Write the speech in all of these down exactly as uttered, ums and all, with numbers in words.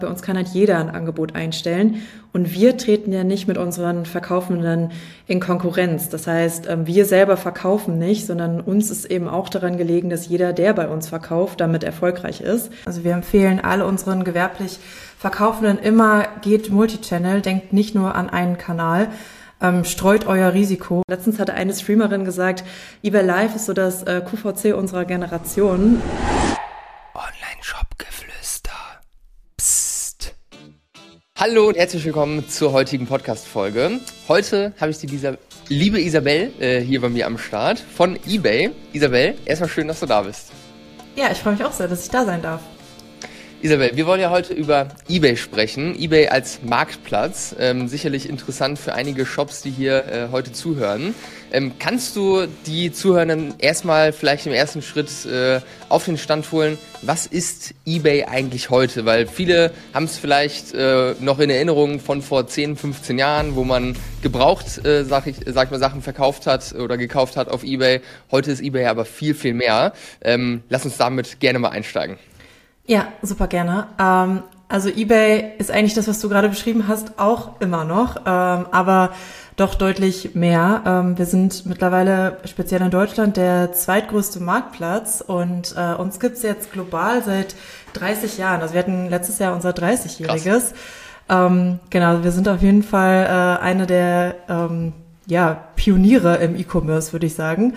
Bei uns kann halt jeder ein Angebot einstellen und wir treten ja nicht mit unseren Verkaufenden in Konkurrenz. Das heißt, wir selber verkaufen nicht, sondern uns ist eben auch daran gelegen, dass jeder, der bei uns verkauft, damit erfolgreich ist. Also wir empfehlen alle unseren gewerblich Verkaufenden immer, geht Multichannel, denkt nicht nur an einen Kanal, ähm, streut euer Risiko. Letztens hatte eine Streamerin gesagt, eBay Live ist so das äh, Q V C unserer Generation. Online-Shop-Geflüster. Psst. Hallo und herzlich willkommen zur heutigen Podcast-Folge. Heute habe ich die Lisa, liebe Isabel äh, hier bei mir am Start von eBay. Isabel, erstmal schön, dass du da bist. Ja, ich freue mich auch sehr, dass ich da sein darf. Isabel, wir wollen ja heute über eBay sprechen. eBay als Marktplatz. Ähm, sicherlich interessant für einige Shops, die hier äh, heute zuhören. Ähm, kannst du die Zuhörenden erstmal vielleicht im ersten Schritt äh, auf den Stand holen? Was ist eBay eigentlich heute? Weil viele haben es vielleicht äh, noch in Erinnerung von vor zehn, fünfzehn Jahren, wo man gebraucht, äh, sag ich, sag mal, Sachen verkauft hat oder gekauft hat auf eBay. Heute ist eBay aber viel, viel mehr. Ähm, lass uns damit gerne mal einsteigen. Ja, super gerne. Ähm, also eBay ist eigentlich das, was du gerade beschrieben hast, auch immer noch, ähm, aber doch deutlich mehr. Ähm, wir sind mittlerweile speziell in Deutschland der zweitgrößte Marktplatz und äh, uns gibt's jetzt global seit dreißig Jahren. Also wir hatten letztes Jahr unser dreißigjähriges. Ähm, genau, wir sind auf jeden Fall äh, eine der ähm, ja, Pioniere im E-Commerce, würde ich sagen.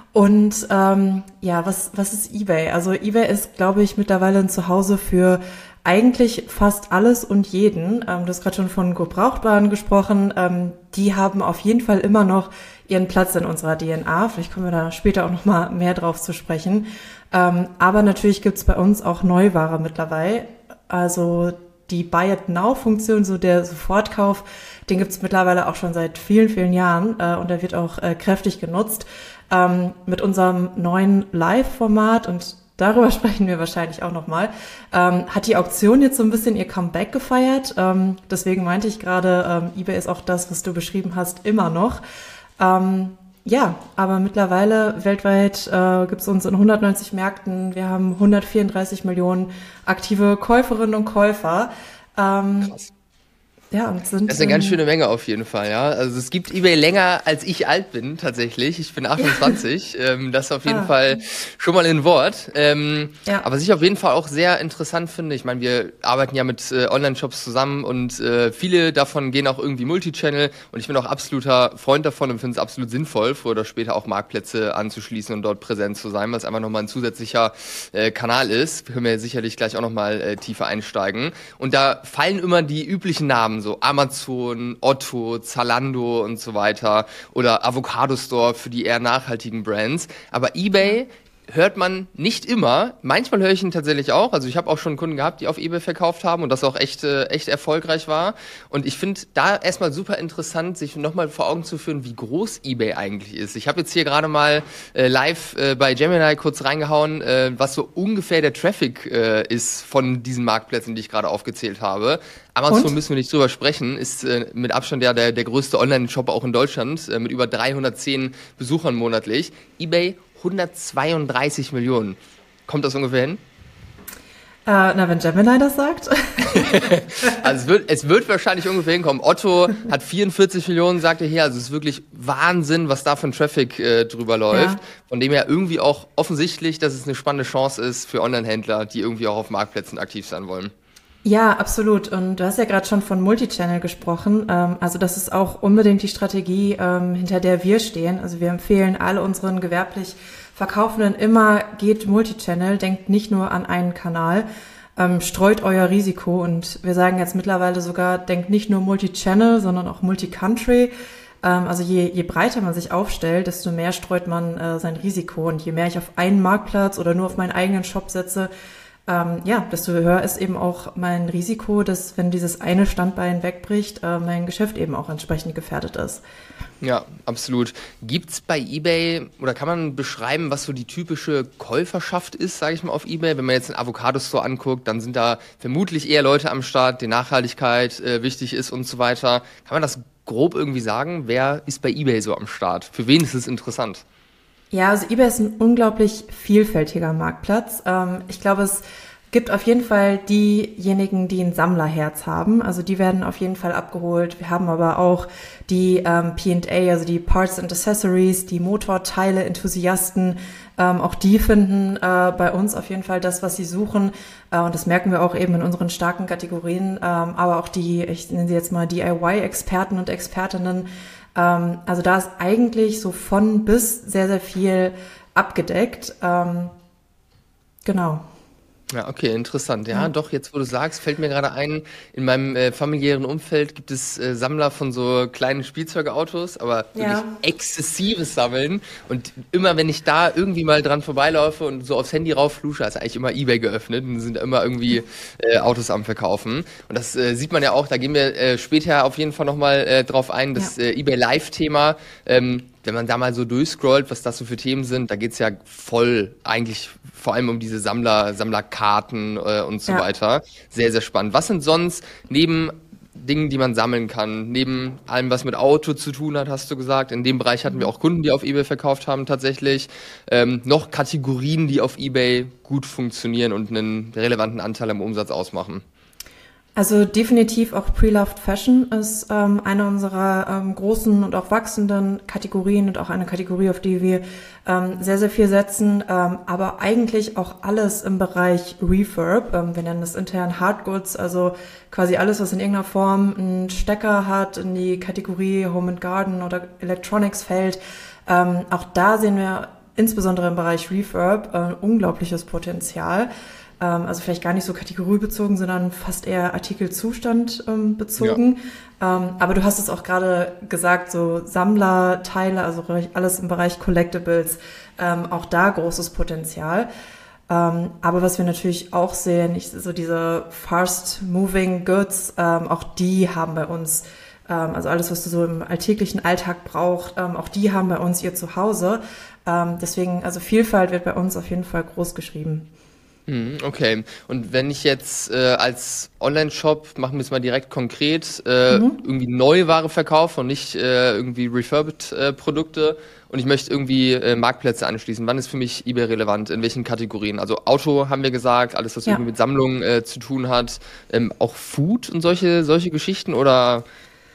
Und ähm, ja, was was ist eBay? Also eBay ist, glaube ich, mittlerweile ein Zuhause für eigentlich fast alles und jeden. Ähm, du hast gerade schon von Gebrauchtwaren gesprochen. Ähm, die haben auf jeden Fall immer noch ihren Platz in unserer D N A. Vielleicht kommen wir da später auch noch mal mehr drauf zu sprechen. Ähm, aber natürlich gibt's bei uns auch Neuware mittlerweile. Also die Buy It Now-Funktion, so der Sofortkauf, den gibt's mittlerweile auch schon seit vielen, vielen Jahren äh, und der wird auch äh, kräftig genutzt. Ähm, mit unserem neuen Live-Format, und darüber sprechen wir wahrscheinlich auch nochmal, ähm, hat die Auktion jetzt so ein bisschen ihr Comeback gefeiert. Ähm, deswegen meinte ich gerade, ähm, eBay ist auch das, was du beschrieben hast, immer noch. Ähm, ja, aber mittlerweile weltweit äh, gibt es uns in hundertneunzig Märkten. Wir haben hundertvierunddreißig Millionen aktive Käuferinnen und Käufer. Ähm, Krass. Ja, und sind, das ist eine ganz schöne Menge auf jeden Fall, ja. Also es gibt eBay länger, als ich alt bin, tatsächlich. Ich bin achtundzwanzig. Ja. Ähm, das ist auf jeden ah. Fall schon mal ein Wort. Ähm, ja. Aber was ich auf jeden Fall auch sehr interessant finde, ich meine, wir arbeiten ja mit äh, Online-Shops zusammen und äh, viele davon gehen auch irgendwie Multichannel und ich bin auch absoluter Freund davon und finde es absolut sinnvoll, früher oder später auch Marktplätze anzuschließen und dort präsent zu sein, weil es einfach nochmal ein zusätzlicher äh, Kanal ist. Wir können ja sicherlich gleich auch nochmal äh, tiefer einsteigen. Und da fallen immer die üblichen Namen, so Amazon, Otto, Zalando und so weiter oder Avocado Store für die eher nachhaltigen Brands. Aber eBay hört man nicht immer. Manchmal höre ich ihn tatsächlich auch. Also ich habe auch schon Kunden gehabt, die auf eBay verkauft haben und das auch echt äh, echt erfolgreich war. Und ich finde da erstmal super interessant, sich nochmal vor Augen zu führen, wie groß eBay eigentlich ist. Ich habe jetzt hier gerade mal äh, live äh, bei Gemini kurz reingehauen, äh, was so ungefähr der Traffic äh, ist von diesen Marktplätzen, die ich gerade aufgezählt habe. Amazon und? Müssen wir nicht drüber sprechen, ist äh, mit Abstand der, der, der größte Online-Shop auch in Deutschland, äh, mit über dreihundertzehn Besuchern monatlich. eBay hundertzweiunddreißig Millionen. Kommt das ungefähr hin? Äh, na, wenn Gemini das sagt. Also es wird, es wird wahrscheinlich ungefähr hinkommen. Otto hat vierundvierzig Millionen, sagt er hier. Also es ist wirklich Wahnsinn, was da für ein Traffic äh, drüber läuft. Ja. Von dem her irgendwie auch offensichtlich, dass es eine spannende Chance ist für Online-Händler, die irgendwie auch auf Marktplätzen aktiv sein wollen. Ja, absolut. Und du hast ja gerade schon von Multichannel gesprochen. Ähm, also das ist auch unbedingt die Strategie, ähm, hinter der wir stehen. Also wir empfehlen alle unseren gewerblich Verkaufenden immer, geht Multichannel, denkt nicht nur an einen Kanal, ähm, streut euer Risiko. Und wir sagen jetzt mittlerweile sogar, denkt nicht nur Multichannel, sondern auch Multicountry. Ähm, also je, je breiter man sich aufstellt, desto mehr streut man äh, sein Risiko. Und je mehr ich auf einen Marktplatz oder nur auf meinen eigenen Shop setze, Ähm, ja, desto höher ist eben auch mein Risiko, dass, wenn dieses eine Standbein wegbricht, äh, mein Geschäft eben auch entsprechend gefährdet ist. Ja, absolut. Gibt's bei eBay oder kann man beschreiben, was so die typische Käuferschaft ist, sage ich mal, auf eBay? Wenn man jetzt einen Avocado-Store anguckt, dann sind da vermutlich eher Leute am Start, denen Nachhaltigkeit äh, wichtig ist und so weiter. Kann man das grob irgendwie sagen? Wer ist bei eBay so am Start? Für wen ist es interessant? Ja, also eBay ist ein unglaublich vielfältiger Marktplatz. Ähm, ich glaube, es gibt auf jeden Fall diejenigen, die ein Sammlerherz haben. Also die werden auf jeden Fall abgeholt. Wir haben aber auch die ähm, P and A, also die Parts and Accessories, die Motorteile-Enthusiasten. Ähm, auch die finden äh, bei uns auf jeden Fall das, was sie suchen. Äh, und das merken wir auch eben in unseren starken Kategorien. Ähm, aber auch die, ich nenne sie jetzt mal D I Y-Experten und Expertinnen. Ähm, also da ist eigentlich so von bis sehr, sehr viel abgedeckt. Ähm, genau. Ja, okay, interessant. Ja, ja, doch, jetzt wo du sagst, fällt mir gerade ein, in meinem äh, familiären Umfeld gibt es äh, Sammler von so kleinen Spielzeugautos, aber wirklich ja. exzessives Sammeln. Und immer, wenn ich da irgendwie mal dran vorbeilaufe und so aufs Handy raufflusche, ist eigentlich immer eBay geöffnet und sind immer irgendwie äh, Autos am Verkaufen. Und das äh, sieht man ja auch, da gehen wir äh, später auf jeden Fall nochmal äh, drauf ein, das ja. äh, eBay Live-Thema. Ähm, wenn man da mal so durchscrollt, was das so für Themen sind, da geht's ja voll eigentlich vor allem um diese Sammler, Sammlerkarten äh, und so ja. weiter. Sehr, sehr spannend. Was sind sonst neben Dingen, die man sammeln kann, neben allem, was mit Auto zu tun hat, hast du gesagt, in dem Bereich hatten wir auch Kunden, die auf eBay verkauft haben tatsächlich, ähm, noch Kategorien, die auf eBay gut funktionieren und einen relevanten Anteil am Umsatz ausmachen? Also definitiv auch Pre-Loved Fashion ist ähm, eine unserer ähm, großen und auch wachsenden Kategorien und auch eine Kategorie, auf die wir ähm, sehr, sehr viel setzen, ähm, aber eigentlich auch alles im Bereich Refurb. Ähm, wir nennen das intern Hardgoods, also quasi alles, was in irgendeiner Form einen Stecker hat, in die Kategorie Home and Garden oder Electronics fällt. Ähm, auch da sehen wir insbesondere im Bereich Refurb äh, unglaubliches Potenzial. Also vielleicht gar nicht so kategoriebezogen, sondern fast eher Artikelzustand ähm, bezogen. Ja. Ähm, aber du hast es auch gerade gesagt, so Sammlerteile, also alles im Bereich Collectibles, ähm, auch da großes Potenzial. Ähm, aber was wir natürlich auch sehen, ich, so diese Fast-Moving Goods, ähm, auch die haben bei uns, ähm, also alles, was du so im alltäglichen Alltag brauchst, ähm, auch die haben bei uns ihr Zuhause. Ähm, deswegen, also Vielfalt wird bei uns auf jeden Fall groß geschrieben. Okay, und wenn ich jetzt äh, als Online-Shop, machen wir es mal direkt konkret, äh, mhm. irgendwie Neuware verkaufe und nicht äh, irgendwie refurbed äh, Produkte und ich möchte irgendwie äh, Marktplätze anschließen, wann ist für mich eBay relevant, in welchen Kategorien? Also Auto haben wir gesagt, alles was ja. irgendwie mit Sammlungen äh, zu tun hat, ähm, auch Food und solche solche Geschichten oder...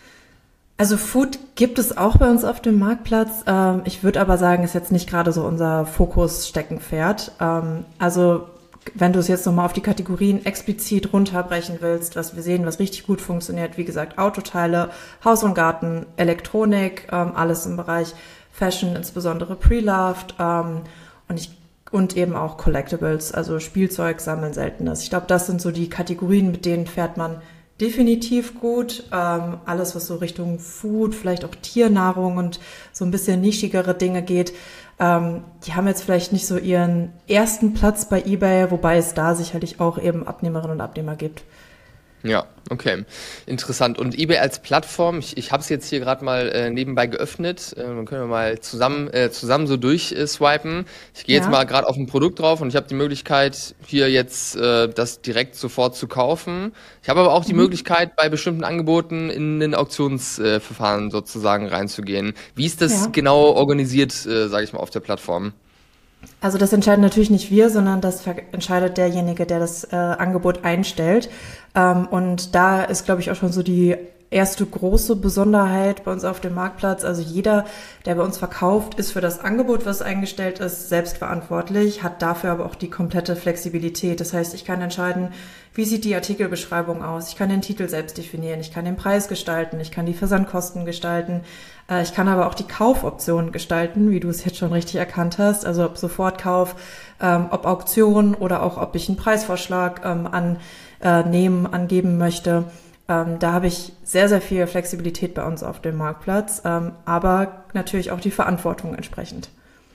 Also Food gibt es auch bei uns auf dem Marktplatz. Ähm, ich würde aber sagen, ist jetzt nicht gerade so unser Fokus-Steckenpferd. Ähm, also wenn du es jetzt nochmal auf die Kategorien explizit runterbrechen willst, was wir sehen, was richtig gut funktioniert, wie gesagt, Autoteile, Haus und Garten, Elektronik, ähm, alles im Bereich Fashion, insbesondere Pre-Loved ähm, und, ich, und eben auch Collectibles, also Spielzeug, Sammeln, Seltenes. Ich glaube, das sind so die Kategorien, mit denen fährt man definitiv gut. Ähm, alles, was so Richtung Food, vielleicht auch Tiernahrung und so ein bisschen nischigere Dinge geht, Ähm, die haben jetzt vielleicht nicht so ihren ersten Platz bei eBay, wobei es da sicherlich auch eben Abnehmerinnen und Abnehmer gibt. Ja, okay. Interessant. Und eBay als Plattform, ich, ich habe es jetzt hier gerade mal äh, nebenbei geöffnet, äh, dann können wir mal zusammen äh, zusammen so durchswipen. Äh, ich gehe ja. jetzt mal gerade auf ein Produkt drauf und ich habe die Möglichkeit, hier jetzt äh, das direkt sofort zu kaufen. Ich habe aber auch die mhm. Möglichkeit, bei bestimmten Angeboten in ein Auktionsverfahren äh, sozusagen reinzugehen. Wie ist das ja. genau organisiert, äh, sage ich mal, auf der Plattform? Also das entscheiden natürlich nicht wir, sondern das entscheidet derjenige, der das äh, Angebot einstellt. Ähm, und da ist, glaube ich, auch schon so die erste große Besonderheit bei uns auf dem Marktplatz. Also jeder, der bei uns verkauft, ist für das Angebot, was eingestellt ist, selbst verantwortlich, hat dafür aber auch die komplette Flexibilität. Das heißt, ich kann entscheiden, wie sieht die Artikelbeschreibung aus? Ich kann den Titel selbst definieren, ich kann den Preis gestalten, ich kann die Versandkosten gestalten, äh, ich kann aber auch die Kaufoptionen gestalten, wie du es jetzt schon richtig erkannt hast, also ob Sofortkauf, ähm, ob Auktion oder auch ob ich einen Preisvorschlag ähm, annehmen, äh, angeben möchte. Ähm, da habe ich sehr, sehr viel Flexibilität bei uns auf dem Marktplatz, ähm, aber natürlich auch die Verantwortung entsprechend.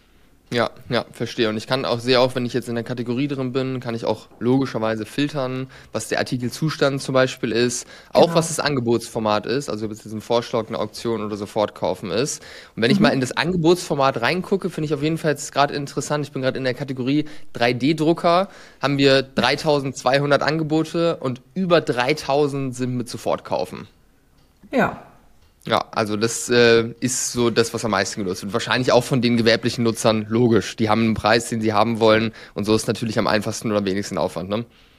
Ja, ja, verstehe. Und ich kann auch, sehe auch, wenn ich jetzt in der Kategorie drin bin, kann ich auch logischerweise filtern, was der Artikelzustand zum Beispiel ist, auch genau. was das Angebotsformat ist, also ob es jetzt ein Vorschlag, eine Auktion oder Sofortkaufen ist. Und wenn mhm. ich mal in das Angebotsformat reingucke, finde ich auf jeden Fall jetzt gerade interessant, ich bin gerade in der Kategorie drei D Drucker, haben wir dreitausendzweihundert Angebote und über dreitausend sind mit Sofortkaufen. Ja. Ja, also das äh, ist so das, was am meisten genutzt wird. Wahrscheinlich auch von den gewerblichen Nutzern, logisch. Die haben einen Preis, den sie haben wollen und so ist natürlich am einfachsten oder am wenigsten Aufwand, ne?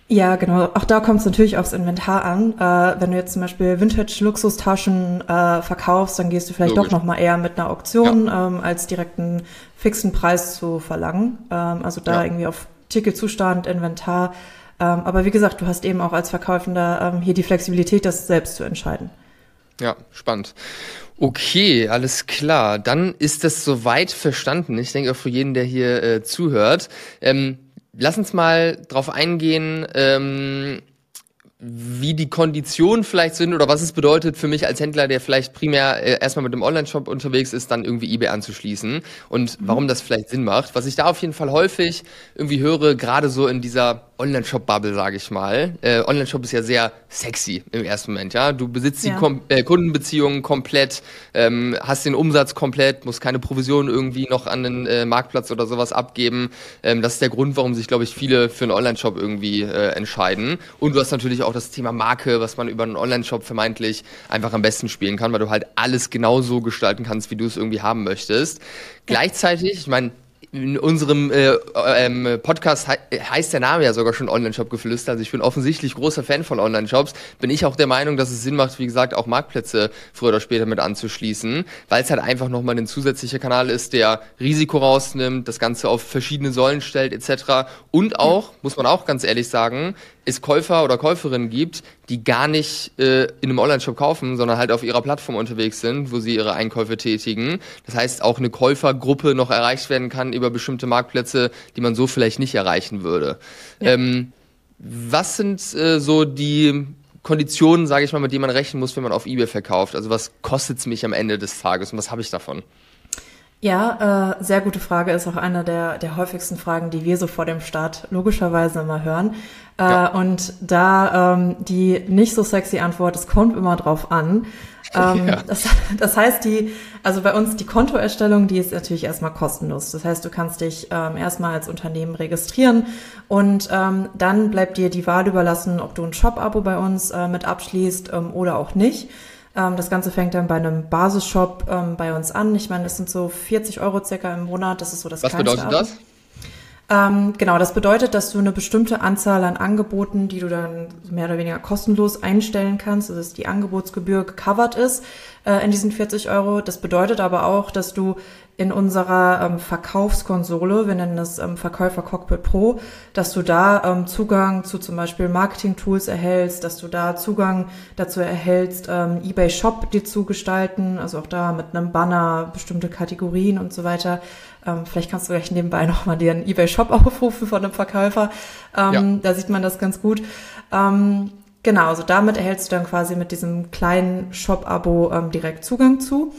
Ja, genau. Auch da kommt es natürlich aufs Inventar an. Äh, wenn du jetzt zum Beispiel Vintage-Luxustaschen äh, verkaufst, dann gehst du vielleicht Logisch. doch nochmal eher mit einer Auktion, ja. ähm, als direkt einen fixen Preis zu verlangen. Ähm, also da ja. irgendwie auf Titelzustand, Inventar. Ähm, aber wie gesagt, du hast eben auch als Verkaufender ähm, hier die Flexibilität, das selbst zu entscheiden. Ja, spannend. Okay, alles klar. Dann ist das soweit verstanden. Ich denke auch für jeden, der hier äh, zuhört. Ähm, Lass uns mal drauf eingehen, ähm, wie die Konditionen vielleicht sind oder was es bedeutet für mich als Händler, der vielleicht primär äh, erstmal mit dem Online-Shop unterwegs ist, dann irgendwie eBay anzuschließen und mhm. warum das vielleicht Sinn macht. Was ich da auf jeden Fall häufig irgendwie höre, gerade so in dieser Online-Shop-Bubble, sage ich mal. Äh, Online-Shop ist ja sehr sexy im ersten Moment, ja. Du besitzt ja. die Kom- äh, Kundenbeziehungen komplett, ähm, hast den Umsatz komplett, musst keine Provision irgendwie noch an den äh, Marktplatz oder sowas abgeben. Ähm, das ist der Grund, warum sich, glaube ich, viele für einen Online-Shop irgendwie äh, entscheiden. Und du hast natürlich auch das Thema Marke, was man über einen Online-Shop vermeintlich einfach am besten spielen kann, weil du halt alles genauso gestalten kannst, wie du es irgendwie haben möchtest. Ja. Gleichzeitig, ich meine, in unserem äh, ähm, Podcast he- heißt der Name ja sogar schon Online-Shop-Geflüster. Also ich bin offensichtlich großer Fan von Online-Shops. Bin ich auch der Meinung, dass es Sinn macht, wie gesagt, auch Marktplätze früher oder später mit anzuschließen, weil es halt einfach nochmal ein zusätzlicher Kanal ist, der Risiko rausnimmt, das Ganze auf verschiedene Säulen stellt et cetera. Und auch, ja. muss man auch ganz ehrlich sagen, es Käufer oder Käuferinnen gibt, die gar nicht äh, in einem Online-Shop kaufen, sondern halt auf ihrer Plattform unterwegs sind, wo sie ihre Einkäufe tätigen. Das heißt, auch eine Käufergruppe noch erreicht werden kann über bestimmte Marktplätze, die man so vielleicht nicht erreichen würde. Ja. Ähm, was sind äh, so die Konditionen, sage ich mal, mit denen man rechnen muss, wenn man auf eBay verkauft? Also was kostet es mich am Ende des Tages und was habe ich davon? Ja, äh, sehr gute Frage, ist auch eine der, der häufigsten Fragen, die wir so vor dem Start logischerweise immer hören. Äh, ja. Und da ähm, die nicht so sexy Antwort, es kommt immer drauf an. Ähm, ja. das, das heißt, die, also bei uns die Kontoerstellung, die ist natürlich erstmal kostenlos. Das heißt, du kannst dich ähm, erstmal als Unternehmen registrieren und ähm, dann bleibt dir die Wahl überlassen, ob du ein Shop-Abo bei uns äh, mit abschließt ähm, oder auch nicht. Das Ganze fängt dann bei einem Basisshop ähm, bei uns an. Ich meine, das sind so vierzig Euro circa im Monat. Das ist so das Was kleinste bedeutet Abo. das? Ähm, genau, das bedeutet, dass du eine bestimmte Anzahl an Angeboten, die du dann mehr oder weniger kostenlos einstellen kannst, also dass die Angebotsgebühr gecovert ist äh, in diesen vierzig Euro. Das bedeutet aber auch, dass du in unserer ähm, Verkaufskonsole, wir nennen das ähm, Verkäufer Cockpit Pro, dass du da ähm, Zugang zu zum Beispiel Marketing-Tools erhältst, dass du da Zugang dazu erhältst, ähm, eBay Shop dir zu gestalten, also auch da mit einem Banner, bestimmte Kategorien und so weiter. Ähm, vielleicht kannst du gleich nebenbei nochmal dir einen eBay Shop aufrufen von einem Verkäufer. Ähm, ja. Da sieht man das ganz gut. Ähm, genau, also damit erhältst du dann quasi mit diesem kleinen Shop-Abo ähm, direkt Zugang zu.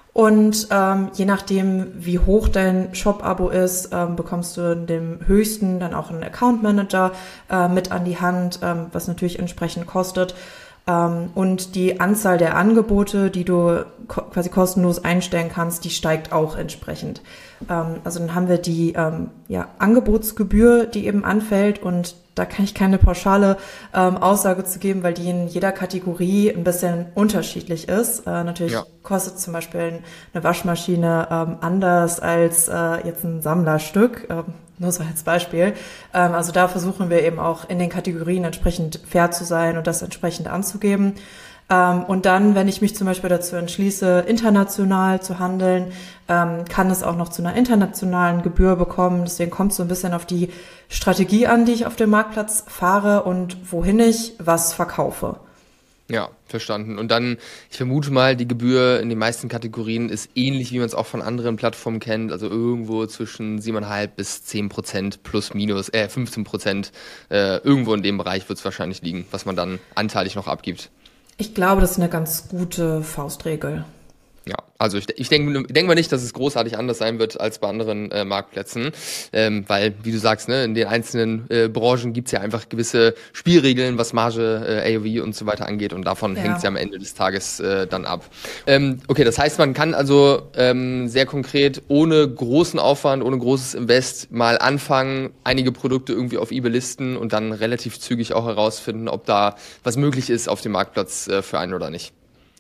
Und ähm, je nachdem, wie hoch dein Shop-Abo ist, ähm, bekommst du in dem höchsten dann auch einen Account-Manager äh, mit an die Hand, ähm, was natürlich entsprechend kostet. Ähm, und die Anzahl der Angebote, die du ko- quasi kostenlos einstellen kannst, die steigt auch entsprechend. Ähm, also dann haben wir die ähm, ja, Angebotsgebühr, die eben anfällt, und da kann ich keine pauschale ähm, Aussage zu geben, weil die in jeder Kategorie ein bisschen unterschiedlich ist. Äh, natürlich ja. kostet zum Beispiel eine Waschmaschine ähm, anders als äh, jetzt ein Sammlerstück, ähm, nur so als Beispiel. Ähm, also da versuchen wir eben auch in den Kategorien entsprechend fair zu sein und das entsprechend anzugeben. Ähm, und dann, wenn ich mich zum Beispiel dazu entschließe, international zu handeln, ähm, kann es auch noch zu einer internationalen Gebühr bekommen. Deswegen kommt es so ein bisschen auf die Strategie an, die ich auf dem Marktplatz fahre und wohin ich was verkaufe. Ja, verstanden. Und dann, ich vermute mal, die Gebühr in den meisten Kategorien ist ähnlich, wie man es auch von anderen Plattformen kennt, also irgendwo zwischen sieben Komma fünf bis zehn Prozent plus minus, äh, fünfzehn Prozent, äh, irgendwo in dem Bereich wird es wahrscheinlich liegen, was man dann anteilig noch abgibt. Ich glaube, das ist eine ganz gute Faustregel. Ja, also ich, ich denke denk mal nicht, dass es großartig anders sein wird als bei anderen äh, Marktplätzen, ähm, weil, wie du sagst, ne, in den einzelnen äh, Branchen gibt's ja einfach gewisse Spielregeln, was Marge, äh, A O V und so weiter angeht, und davon ja. hängt's ja am Ende des Tages äh, dann ab. Ähm, okay, das heißt, man kann also ähm, sehr konkret ohne großen Aufwand, ohne großes Invest mal anfangen, einige Produkte irgendwie auf eBay listen und dann relativ zügig auch herausfinden, ob da was möglich ist auf dem Marktplatz äh, für einen oder nicht.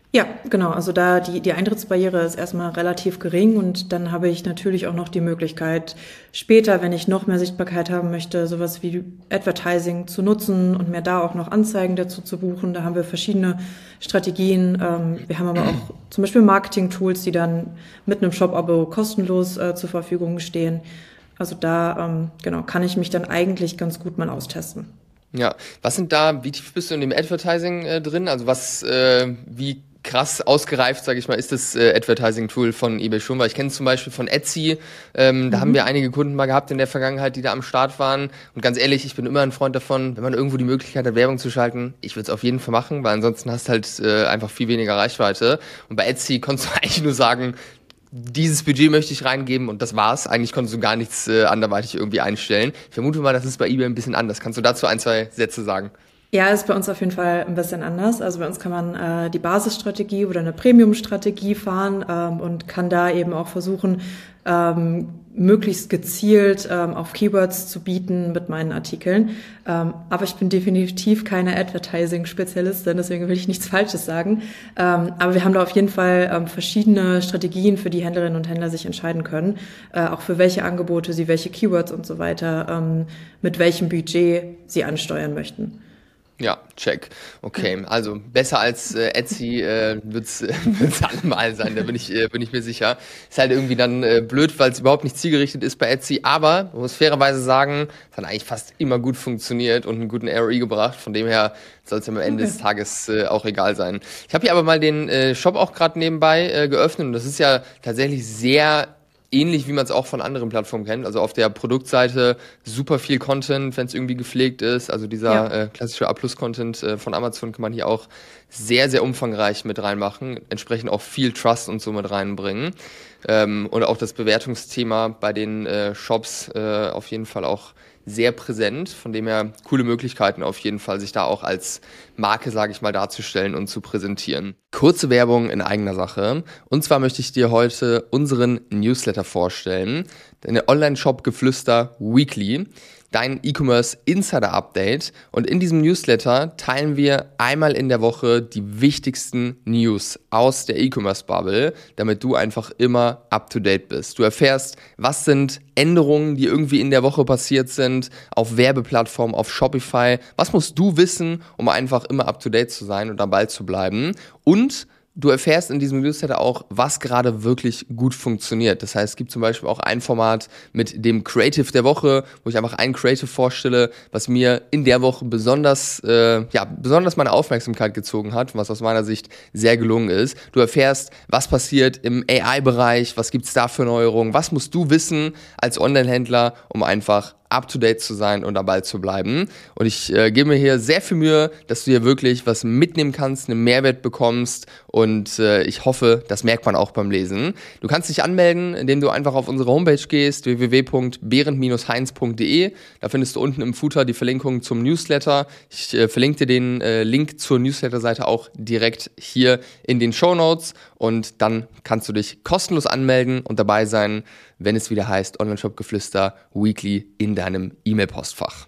Ja, genau. Also da die, die Eintrittsbarriere ist erstmal relativ gering und dann habe ich natürlich auch noch die Möglichkeit, später, wenn ich noch mehr Sichtbarkeit haben möchte, sowas wie Advertising zu nutzen und mir da auch noch Anzeigen dazu zu buchen. Da haben wir verschiedene Strategien. Wir haben aber auch zum Beispiel Marketing-Tools, die dann mit einem Shop-Abo kostenlos äh, zur Verfügung stehen. Also da, ähm, genau, kann ich mich dann eigentlich ganz gut mal austesten. Ja, was sind da, wie tief bist du in dem Advertising äh, drin? Also was, äh, wie krass ausgereift, sage ich mal, ist das äh, Advertising-Tool von eBay schon, weil ich kenne es zum Beispiel von Etsy, ähm, mhm. da haben wir einige Kunden mal gehabt in der Vergangenheit, die da am Start waren und ganz ehrlich, ich bin immer ein Freund davon, wenn man irgendwo die Möglichkeit hat, Werbung zu schalten, ich würde es auf jeden Fall machen, weil ansonsten hast du halt äh, einfach viel weniger Reichweite und bei Etsy konntest du eigentlich nur sagen, dieses Budget möchte ich reingeben und das war's. Eigentlich konntest du gar nichts äh, anderweitig irgendwie einstellen. Ich vermute mal, das ist bei eBay ein bisschen anders. Kannst du dazu ein, zwei Sätze sagen? Ja, ist bei uns auf jeden Fall ein bisschen anders. Also bei uns kann man äh, die Basisstrategie oder eine Premium-Strategie fahren ähm, und kann da eben auch versuchen, ähm, möglichst gezielt ähm, auf Keywords zu bieten mit meinen Artikeln. Ähm, aber ich bin definitiv keine Advertising-Spezialistin, deswegen will ich nichts Falsches sagen. Ähm, aber wir haben da auf jeden Fall ähm, verschiedene Strategien, für die Händlerinnen und Händler sich entscheiden können, äh, auch für welche Angebote sie welche Keywords und so weiter, ähm, mit welchem Budget sie ansteuern möchten. Ja, check. Okay, also besser als äh, Etsy äh, wird's äh, wird's allemal sein, da bin ich äh, bin ich mir sicher. Ist halt irgendwie dann äh, blöd, weil es überhaupt nicht zielgerichtet ist bei Etsy, aber man muss fairerweise sagen, es hat eigentlich fast immer gut funktioniert und einen guten R O I gebracht, von dem her soll es ja am Ende okay. des Tages äh, auch egal sein. Ich habe hier aber mal den äh, Shop auch gerade nebenbei äh, geöffnet und das ist ja tatsächlich sehr ähnlich, wie man es auch von anderen Plattformen kennt. Also auf der Produktseite super viel Content, wenn es irgendwie gepflegt ist. Also dieser ja. äh, klassische A-Plus-Content äh, von Amazon kann man hier auch sehr, sehr umfangreich mit reinmachen. Entsprechend auch viel Trust und so mit reinbringen. Ähm, und auch das Bewertungsthema bei den äh, Shops äh, auf jeden Fall auch sehr präsent, von dem her coole Möglichkeiten auf jeden Fall, sich da auch als Marke, sage ich mal, darzustellen und zu präsentieren. Kurze Werbung in eigener Sache. Und zwar möchte ich dir heute unseren Newsletter vorstellen, den Online-Shop Geflüster Weekly, dein E-Commerce Insider Update. Und in diesem Newsletter teilen wir einmal in der Woche die wichtigsten News aus der E-Commerce Bubble, damit du einfach immer up to date bist. Du erfährst, was sind Änderungen, die irgendwie in der Woche passiert sind, auf Werbeplattformen, auf Shopify. Was musst du wissen, um einfach immer up to date zu sein und am Ball zu bleiben? Und du erfährst in diesem Newsletter auch, was gerade wirklich gut funktioniert. Das heißt, es gibt zum Beispiel auch ein Format mit dem Creative der Woche, wo ich einfach ein Creative vorstelle, was mir in der Woche besonders, äh, ja, besonders meine Aufmerksamkeit gezogen hat, was aus meiner Sicht sehr gelungen ist. Du erfährst, was passiert im A I-Bereich, was gibt's da für Neuerungen, was musst du wissen als Online-Händler, um einfach up-to-date zu sein und dabei zu bleiben. Und ich äh, gebe mir hier sehr viel Mühe, dass du hier wirklich was mitnehmen kannst, einen Mehrwert bekommst und äh, ich hoffe, das merkt man auch beim Lesen. Du kannst dich anmelden, indem du einfach auf unsere Homepage gehst, w w w punkt behrend Bindestrich heinz punkt d e. Da findest du unten im Footer die Verlinkung zum Newsletter. Ich äh, verlinke dir den äh, Link zur Newsletter-Seite auch direkt hier in den Shownotes und dann kannst du dich kostenlos anmelden und dabei sein, wenn es wieder heißt Online-Shop-Geflüster Weekly in deinem E-Mail-Postfach.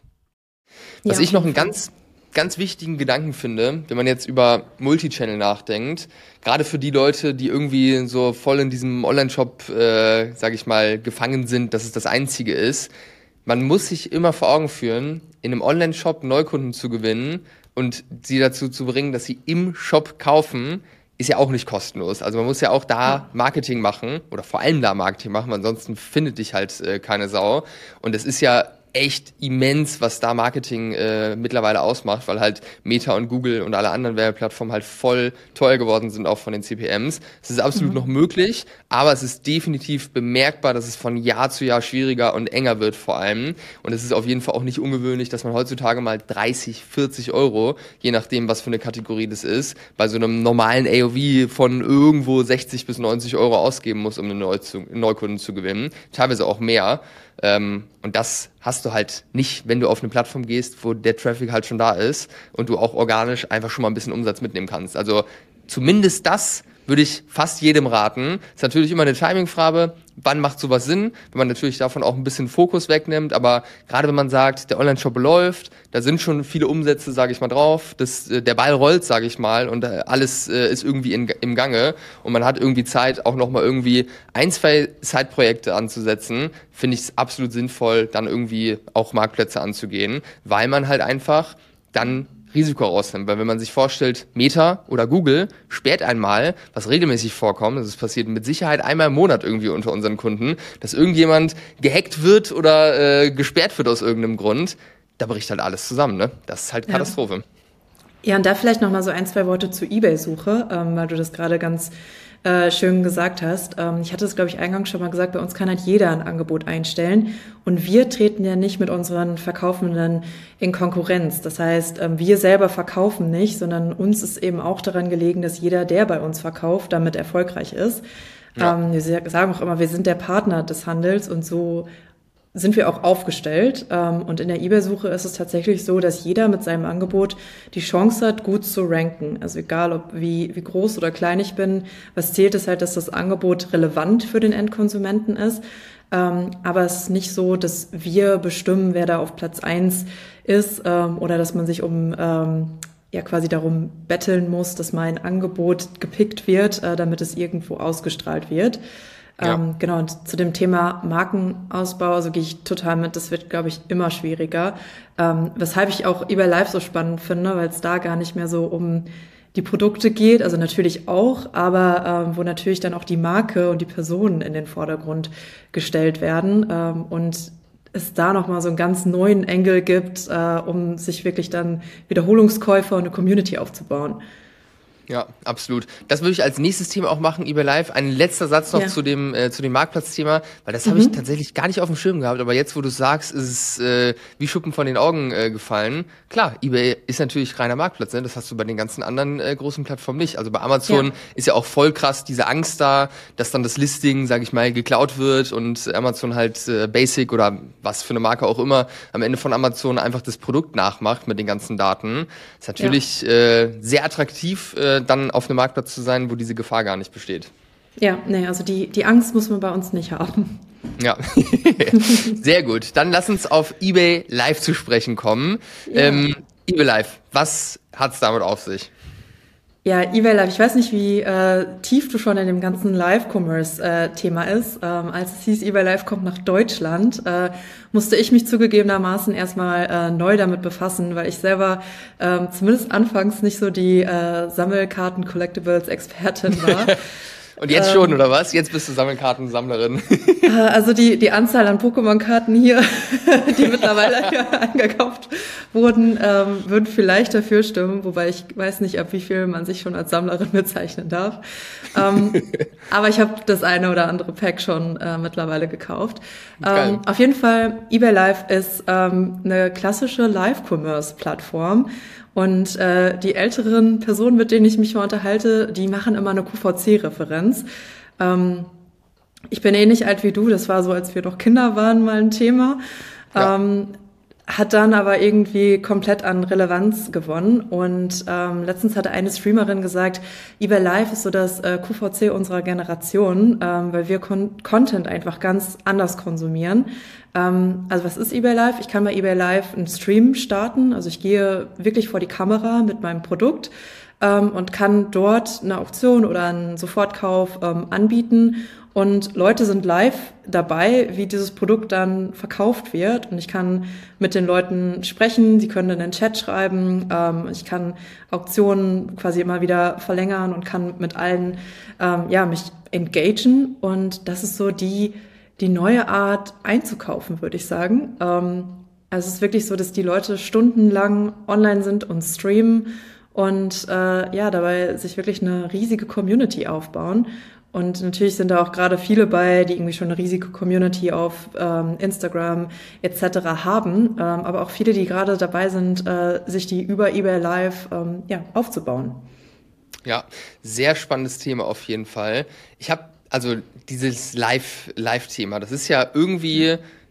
Was ja, ich noch einen ganz, ganz wichtigen Gedanken finde, wenn man jetzt über Multichannel nachdenkt, gerade für die Leute, die irgendwie so voll in diesem Online-Shop, äh, sag ich mal, gefangen sind, dass es das Einzige ist, man muss sich immer vor Augen führen, in einem Online-Shop Neukunden zu gewinnen und sie dazu zu bringen, dass sie im Shop kaufen, ist ja auch nicht kostenlos. Also man muss ja auch da Marketing machen oder vor allem da Marketing machen, ansonsten findet dich halt äh, keine Sau. Und es ist ja echt immens, was da Marketing äh, mittlerweile ausmacht, weil halt Meta und Google und alle anderen Werbeplattformen halt voll teuer geworden sind, auch von den C P Ms. Es ist absolut mhm. noch möglich, aber es ist definitiv bemerkbar, dass es von Jahr zu Jahr schwieriger und enger wird vor allem. Und es ist auf jeden Fall auch nicht ungewöhnlich, dass man heutzutage mal dreißig, vierzig Euro, je nachdem, was für eine Kategorie das ist, bei so einem normalen A O V von irgendwo sechzig bis neunzig Euro ausgeben muss, um einen Neukunden zu gewinnen. Teilweise auch mehr. Ähm, und das hast du halt nicht, wenn du auf eine Plattform gehst, wo der Traffic halt schon da ist und du auch organisch einfach schon mal ein bisschen Umsatz mitnehmen kannst. Also zumindest das würde ich fast jedem raten. Ist natürlich immer eine Timing-Frage. Wann macht sowas Sinn? Wenn man natürlich davon auch ein bisschen Fokus wegnimmt. Aber gerade wenn man sagt, der Online-Shop läuft, da sind schon viele Umsätze, sage ich mal, drauf. Das, der Ball rollt, sage ich mal, und alles äh, ist irgendwie in, im Gange. Und man hat irgendwie Zeit, auch nochmal irgendwie ein, zwei Side-Projekte anzusetzen. Finde ich es absolut sinnvoll, dann irgendwie auch Marktplätze anzugehen, weil man halt einfach dann Risiko rausnimmt, weil wenn man sich vorstellt, Meta oder Google sperrt einmal, was regelmäßig vorkommt, das passiert mit Sicherheit einmal im Monat irgendwie unter unseren Kunden, dass irgendjemand gehackt wird oder äh, gesperrt wird aus irgendeinem Grund, da bricht halt alles zusammen, ne? Das ist halt Katastrophe. Ja, ja, und da vielleicht nochmal so ein, zwei Worte zu eBay-Suche, ähm, weil du das gerade ganz Äh, schön gesagt hast. Ähm, ich hatte es, glaube ich, eingangs schon mal gesagt, bei uns kann halt jeder ein Angebot einstellen und wir treten ja nicht mit unseren Verkaufenden in Konkurrenz. Das heißt, ähm, wir selber verkaufen nicht, sondern uns ist eben auch daran gelegen, dass jeder, der bei uns verkauft, damit erfolgreich ist. Ja. Ähm, wir sagen auch immer, wir sind der Partner des Handels und so sind wir auch aufgestellt. Und in der eBay-Suche ist es tatsächlich so, dass jeder mit seinem Angebot die Chance hat, gut zu ranken. Also egal, ob wie, wie groß oder klein ich bin, was zählt, ist halt, dass das Angebot relevant für den Endkonsumenten ist. Aber es ist nicht so, dass wir bestimmen, wer da auf Platz eins ist oder dass man sich um ja quasi darum betteln muss, dass mein Angebot gepickt wird, damit es irgendwo ausgestrahlt wird. Ja. Ähm, genau, und zu dem Thema Markenausbau, also gehe ich total mit, das wird, glaube ich, immer schwieriger. Ähm, weshalb ich auch eBay Live so spannend finde, weil es da gar nicht mehr so um die Produkte geht, also natürlich auch, aber ähm, wo natürlich dann auch die Marke und die Personen in den Vordergrund gestellt werden ähm, und es da nochmal so einen ganz neuen Engel gibt, äh, um sich wirklich dann Wiederholungskäufer und eine Community aufzubauen. Ja, absolut. Das würde ich als nächstes Thema auch machen, eBay Live. Ein letzter Satz noch ja. zu dem äh, zu dem Marktplatzthema, weil das mhm. habe ich tatsächlich gar nicht auf dem Schirm gehabt, aber jetzt, wo du es sagst, ist es äh, wie Schuppen von den Augen äh, gefallen. Klar, eBay ist natürlich reiner Marktplatz, ne? Das hast du bei den ganzen anderen äh, großen Plattformen nicht. Also bei Amazon ja. ist ja auch voll krass diese Angst da, dass dann das Listing, sage ich mal, geklaut wird und Amazon halt äh, Basic oder was für eine Marke auch immer am Ende von Amazon einfach das Produkt nachmacht mit den ganzen Daten. Ist natürlich ja. äh, sehr attraktiv, äh, dann auf einem Marktplatz zu sein, wo diese Gefahr gar nicht besteht. Ja, nee, also die, die Angst muss man bei uns nicht haben. Ja, sehr gut. Dann lass uns auf eBay Live zu sprechen kommen. Ja. Ähm, eBay Live, was hat's damit auf sich? Ja, eBay Live, ich weiß nicht, wie äh, tief du schon in dem ganzen Live-Commerce-Thema äh, ist. Ähm, als es hieß, eBay Live kommt nach Deutschland, äh, musste ich mich zugegebenermaßen erstmal äh, neu damit befassen, weil ich selber äh, zumindest anfangs nicht so die äh, Sammelkarten-Collectibles-Expertin war. Und jetzt schon, ähm, oder was? Jetzt bist du Sammelkartensammlerin. Also die die Anzahl an Pokémon-Karten hier, die mittlerweile eingekauft wurden, ähm, würden vielleicht dafür stimmen, wobei ich weiß nicht, ab wie viel man sich schon als Sammlerin bezeichnen darf. Ähm, aber ich habe das eine oder andere Pack schon äh, mittlerweile gekauft. Ähm, auf jeden Fall, eBay Live ist ähm, eine klassische Live-Commerce-Plattform. Und äh, die älteren Personen, mit denen ich mich mal unterhalte, die machen immer eine Q V C-Referenz. Ähm, ich bin ähnlich alt wie du, das war so, als wir noch Kinder waren, mal ein Thema. Ja. Ähm, hat dann aber irgendwie komplett an Relevanz gewonnen. Und ähm, letztens hatte eine Streamerin gesagt, eBay Live ist so das äh, Q V C unserer Generation, ähm, weil wir Con- Content einfach ganz anders konsumieren. Ähm, also was ist eBay Live? Ich kann bei eBay Live einen Stream starten. Also ich gehe wirklich vor die Kamera mit meinem Produkt ähm, und kann dort eine Auktion oder einen Sofortkauf ähm, anbieten. Und Leute sind live dabei, wie dieses Produkt dann verkauft wird. Und ich kann mit den Leuten sprechen, sie können in den Chat schreiben. Ähm, ich kann Auktionen quasi immer wieder verlängern und kann mit allen ähm, ja mich engagen. Und das ist so die die neue Art einzukaufen, würde ich sagen. Ähm, also es ist wirklich so, dass die Leute stundenlang online sind und streamen und äh, ja dabei sich wirklich eine riesige Community aufbauen. Und natürlich sind da auch gerade viele bei, die irgendwie schon eine riesige Community auf ähm, Instagram et cetera haben, ähm, aber auch viele, die gerade dabei sind, äh, sich die über eBay Live ähm, ja, aufzubauen. Ja, sehr spannendes Thema auf jeden Fall. Ich habe also dieses Live, Live-Thema, das ist ja irgendwie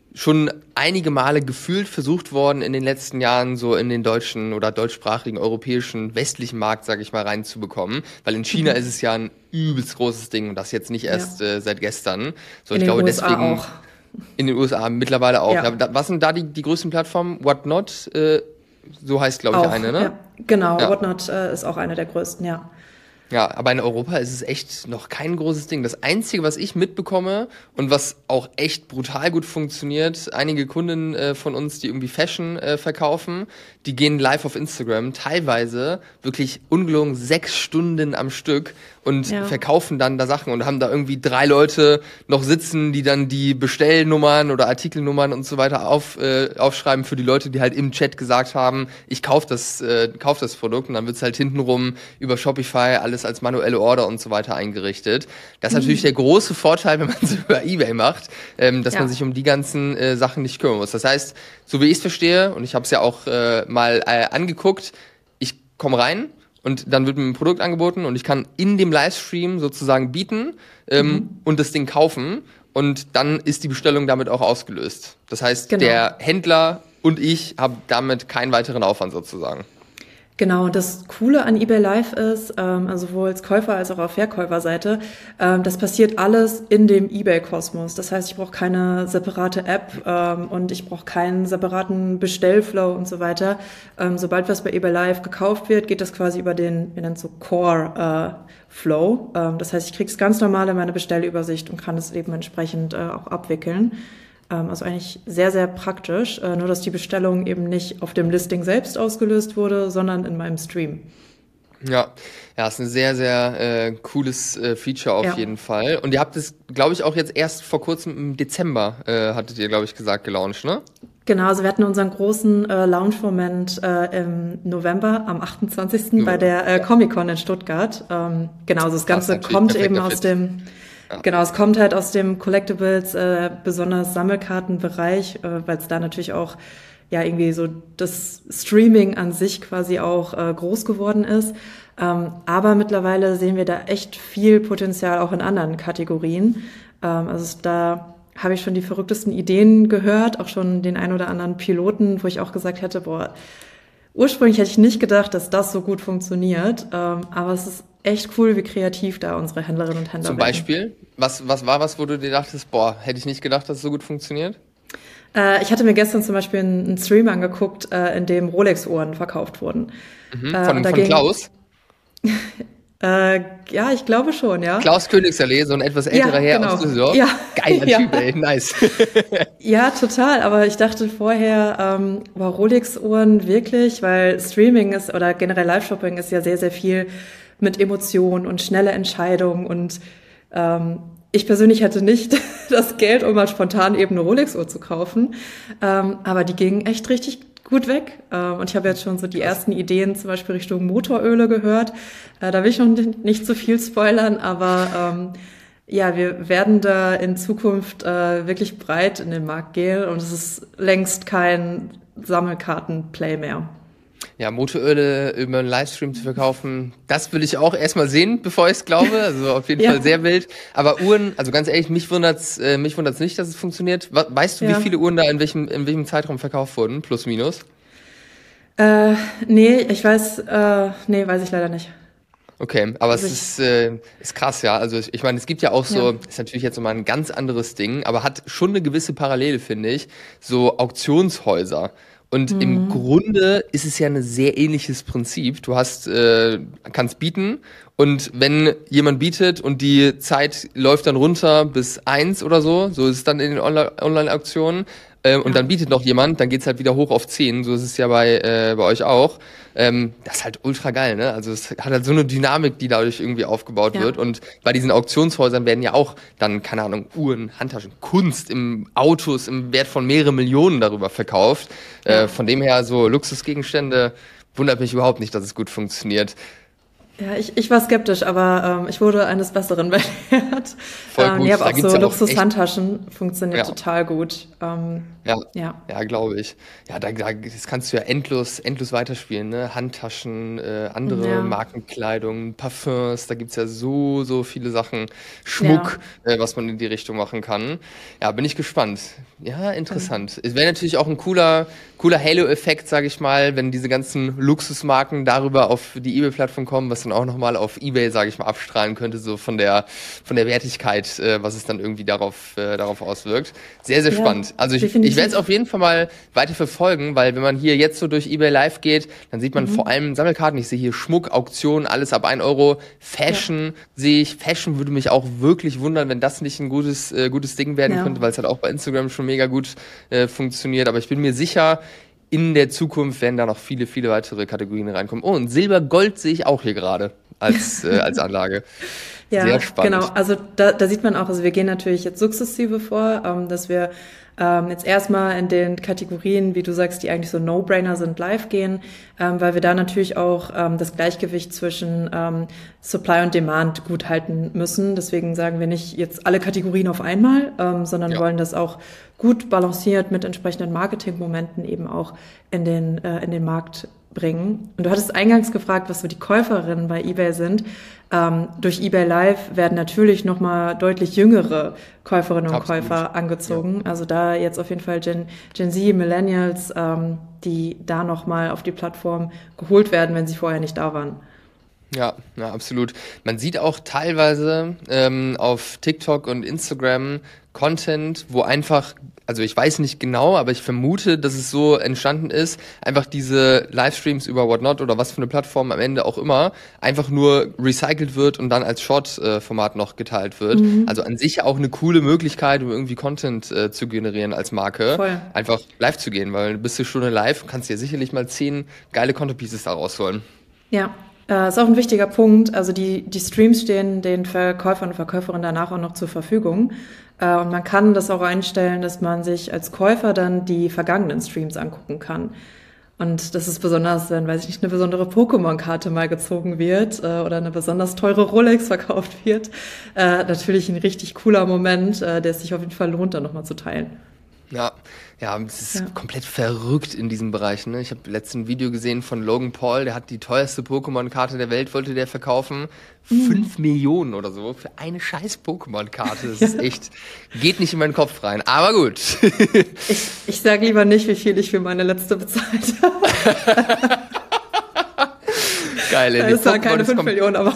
schon einige Male gefühlt versucht worden, in den letzten Jahren so in den deutschen oder deutschsprachigen, europäischen, westlichen Markt, sage ich mal, reinzubekommen. Weil in China mhm. ist es ja ein übelst großes Ding und das jetzt nicht erst ja. äh, seit gestern. So, in ich den glaube U S A deswegen auch. In den U S A mittlerweile auch. Ja. Ja, da, was sind da die, die größten Plattformen? Whatnot, äh, so heißt, glaube ich, auch, eine, ne? Ja. Genau, ja. Whatnot äh, ist auch eine der größten, ja. Ja, aber in Europa ist es echt noch kein großes Ding. Das Einzige, was ich mitbekomme und was auch echt brutal gut funktioniert, einige Kunden äh, von uns, die irgendwie Fashion äh, verkaufen, die gehen live auf Instagram, teilweise wirklich ungelogen sechs Stunden am Stück und ja. verkaufen dann da Sachen und haben da irgendwie drei Leute noch sitzen, die dann die Bestellnummern oder Artikelnummern und so weiter auf, äh, aufschreiben für die Leute, die halt im Chat gesagt haben, ich kauf das, äh, kauf das Produkt, und dann wird's halt hintenrum über Shopify alles als manuelle Order und so weiter eingerichtet. Das ist mhm. natürlich der große Vorteil, wenn man es über eBay macht, ähm, dass ja. man sich um die ganzen äh, Sachen nicht kümmern muss. Das heißt, so wie ich es verstehe, und ich habe es ja auch äh, mal äh, angeguckt, ich komme rein, und dann wird mir ein Produkt angeboten und ich kann in dem Livestream sozusagen bieten ähm, mhm. und das Ding kaufen und dann ist die Bestellung damit auch ausgelöst. Das heißt, genau. der Händler und ich haben damit keinen weiteren Aufwand sozusagen. Genau, und das Coole an eBay Live ist, ähm, also sowohl als Käufer als auch auf Verkäuferseite, ähm, das passiert alles in dem eBay-Kosmos. Das heißt, ich brauche keine separate App ähm, und ich brauche keinen separaten Bestellflow und so weiter. Ähm, sobald was bei eBay Live gekauft wird, geht das quasi über den, wir nennen es so Core-Flow. Äh, ähm, das heißt, ich kriege es ganz normal in meine Bestellübersicht und kann es eben entsprechend äh, auch abwickeln. Also eigentlich sehr, sehr praktisch, nur dass die Bestellung eben nicht auf dem Listing selbst ausgelöst wurde, sondern in meinem Stream. Ja, ja, ist ein sehr, sehr äh, cooles äh, Feature auf ja. jeden Fall. Und ihr habt es, glaube ich, auch jetzt erst vor kurzem im Dezember, äh, hattet ihr, glaube ich, gesagt, gelauncht, ne? Genau, also wir hatten unseren großen äh, Launch-Moment äh, im November, am achtundzwanzigsten bei der äh, Comic-Con in Stuttgart. Ähm, genau, also das Ganze kommt eben aus Fit. dem... Ja. Genau, es kommt halt aus dem Collectibles, äh, besonders Sammelkartenbereich, äh, weil es da natürlich auch ja irgendwie so das Streaming an sich quasi auch äh, groß geworden ist. Ähm, aber mittlerweile sehen wir da echt viel Potenzial auch in anderen Kategorien. Ähm, also da habe ich schon die verrücktesten Ideen gehört, auch schon den ein oder anderen Piloten, wo ich auch gesagt hätte, boah, ursprünglich hätte ich nicht gedacht, dass das so gut funktioniert. Ähm, aber es ist echt cool, wie kreativ da unsere Händlerinnen und Händler Zum Beispiel? Was, was war was, wo du dir dachtest, boah, hätte ich nicht gedacht, dass es so gut funktioniert? Äh, ich hatte mir gestern zum Beispiel einen, einen Stream angeguckt, äh, in dem Rolex-Uhren verkauft wurden. Mhm, äh, von von ging, Klaus? äh, ja, ich glaube schon, ja. Klaus Königsallee, so ein etwas älterer ja, Herr genau. aus Düsseldorf. Ja. Geiler ja. Typ, ey, nice. Ja, total, aber ich dachte vorher, ähm, war Rolex-Uhren wirklich, weil Streaming ist oder generell Live-Shopping ist ja sehr, sehr viel mit Emotionen und schnelle Entscheidungen und ähm, ich persönlich hätte nicht das Geld, um mal spontan eben eine Rolex-Uhr zu kaufen, ähm, aber die gingen echt richtig gut weg ähm, und ich habe jetzt schon so die ersten Ideen zum Beispiel Richtung Motoröle gehört, äh, da will ich noch nicht, nicht zu viel spoilern, aber ähm, ja, wir werden da in Zukunft äh, wirklich breit in den Markt gehen und es ist längst kein Sammelkarten-Play mehr. Ja, Motoröle über einen Livestream zu verkaufen, das will ich auch erstmal sehen, bevor ich es glaube. Also auf jeden ja. Fall sehr wild. Aber Uhren, also ganz ehrlich, mich wundert's, äh, mich wundert's nicht, dass es funktioniert. Weißt du, ja. wie viele Uhren da in welchem, in welchem Zeitraum verkauft wurden? Plus, minus? Äh, nee, ich weiß, äh, nee, weiß ich leider nicht. Okay, aber also es ist, äh, ist krass, ja. Also ich, ich meine, es gibt ja auch so, ja. ist natürlich jetzt nochmal ein ganz anderes Ding, aber hat schon eine gewisse Parallele, finde ich, so Auktionshäuser. Und mhm. im Grunde ist es ja ein sehr ähnliches Prinzip. Du hast, äh, kannst bieten und wenn jemand bietet und die Zeit läuft dann runter bis eins oder so, so ist es dann in den Online-Auktionen, äh, und ja. dann bietet noch jemand, dann geht's halt wieder hoch auf zehn, so ist es ja bei äh, bei euch auch. Ähm, das ist halt ultra geil, ne? Also es hat halt so eine Dynamik, die dadurch irgendwie aufgebaut ja. wird. Und bei diesen Auktionshäusern werden ja auch dann, keine Ahnung, Uhren, Handtaschen, Kunst, im Autos im Wert von mehrere Millionen darüber verkauft. Ja. Äh, von dem her so Luxusgegenstände, wundert mich überhaupt nicht, dass es gut funktioniert. Ja, ich, ich war skeptisch, aber ähm, ich wurde eines Besseren belehrt. Voll gut. Ähm, ja, aber Da auch gibt's so ja auch Luxus-Handtaschen funktioniert ja. total gut. Ähm, Ja, ja. ja, glaube ich. Ja, da, da das kannst du ja endlos, endlos weiterspielen, ne? Handtaschen, äh, andere Ja. Markenkleidung, Parfums, da gibt's ja so, so viele Sachen, Ja. Schmuck, äh, was man in die Richtung machen kann. Ja, bin ich gespannt. Ja, Genau. interessant. Es wäre natürlich auch ein cooler, cooler Halo-Effekt, sage ich mal, wenn diese ganzen Luxusmarken darüber auf die eBay-Plattform kommen, was dann auch nochmal auf eBay, sage ich mal, abstrahlen könnte, so von der, von der Wertigkeit, äh, was es dann irgendwie darauf, äh, darauf auswirkt. Sehr, sehr Ja, spannend. Also ich, ich werde es definitiv. auf jeden Fall mal weiter verfolgen, weil wenn man hier jetzt so durch eBay Live geht, dann sieht man vor Mhm. allem Sammelkarten. Ich sehe hier Schmuck, Auktionen, alles ab ein Euro. Ja. Fashion sehe ich. Fashion würde mich auch wirklich wundern, wenn das nicht ein gutes, äh, gutes Ding werden Ja. könnte, weil es halt auch bei Instagram schon mega gut äh, funktioniert. Aber ich bin mir sicher, in der Zukunft werden da noch viele, viele weitere Kategorien reinkommen. Oh, und Silber, Gold sehe ich auch hier gerade als, äh, als Anlage. Sehr Ja, genau. spannend. Also da, da sieht man auch, also wir gehen natürlich jetzt sukzessive vor, ähm, dass wir ähm, jetzt erstmal in den Kategorien, wie du sagst, die eigentlich so No-Brainer sind, live gehen, ähm, weil wir da natürlich auch ähm, das Gleichgewicht zwischen ähm, Supply und Demand gut halten müssen. Deswegen sagen wir nicht jetzt alle Kategorien auf einmal, ähm, sondern Ja. wollen das auch gut balanciert mit entsprechenden Marketingmomenten eben auch in den, äh, in den Markt bringen. Und du hattest eingangs gefragt, was so die Käuferinnen bei eBay sind. Ähm, durch eBay Live werden natürlich nochmal deutlich jüngere Käuferinnen und Absolut. Käufer angezogen. Also da jetzt auf jeden Fall Gen, Gen Z, Millennials, ähm, die da nochmal auf die Plattform geholt werden, wenn sie vorher nicht da waren. Ja, ja, absolut. Man sieht auch teilweise ähm, auf TikTok und Instagram Content, wo einfach, also ich weiß nicht genau, aber ich vermute, dass es so entstanden ist, einfach diese Livestreams über Whatnot oder was für eine Plattform am Ende auch immer, einfach nur recycelt wird und dann als Short-Format noch geteilt wird. Mhm. Also an sich auch eine coole Möglichkeit, um irgendwie Content äh, zu generieren als Marke, Voll. einfach live zu gehen, weil du bist eine Stunde live, kannst dir sicherlich mal zehn geile Content-Pieces da rausholen. Ja, äh, ist auch ein wichtiger Punkt. Also die, die Streams stehen den Verkäufern und Verkäuferinnen danach auch noch zur Verfügung. Äh, und man kann das auch einstellen, dass man sich als Käufer dann die vergangenen Streams angucken kann. Und das ist besonders, wenn, weiß ich nicht, eine besondere Pokémon-Karte mal gezogen wird äh, oder eine besonders teure Rolex verkauft wird. Äh, natürlich ein richtig cooler Moment, äh, der es sich auf jeden Fall lohnt, dann nochmal zu teilen. Ja, ja, es ist Ja. komplett verrückt in diesem Bereich, ne? Ich habe letztens ein Video gesehen von Logan Paul, der hat die teuerste Pokémon-Karte der Welt, wollte der verkaufen. Fünf Millionen oder so für eine scheiß Pokémon-Karte. Das ist echt, geht nicht in meinen Kopf rein. Aber gut. Ich, ich sage lieber nicht, wie viel ich für meine letzte bezahlt habe. Geil, ey. Es waren Pokémon keine ist fünf kom- Millionen, aber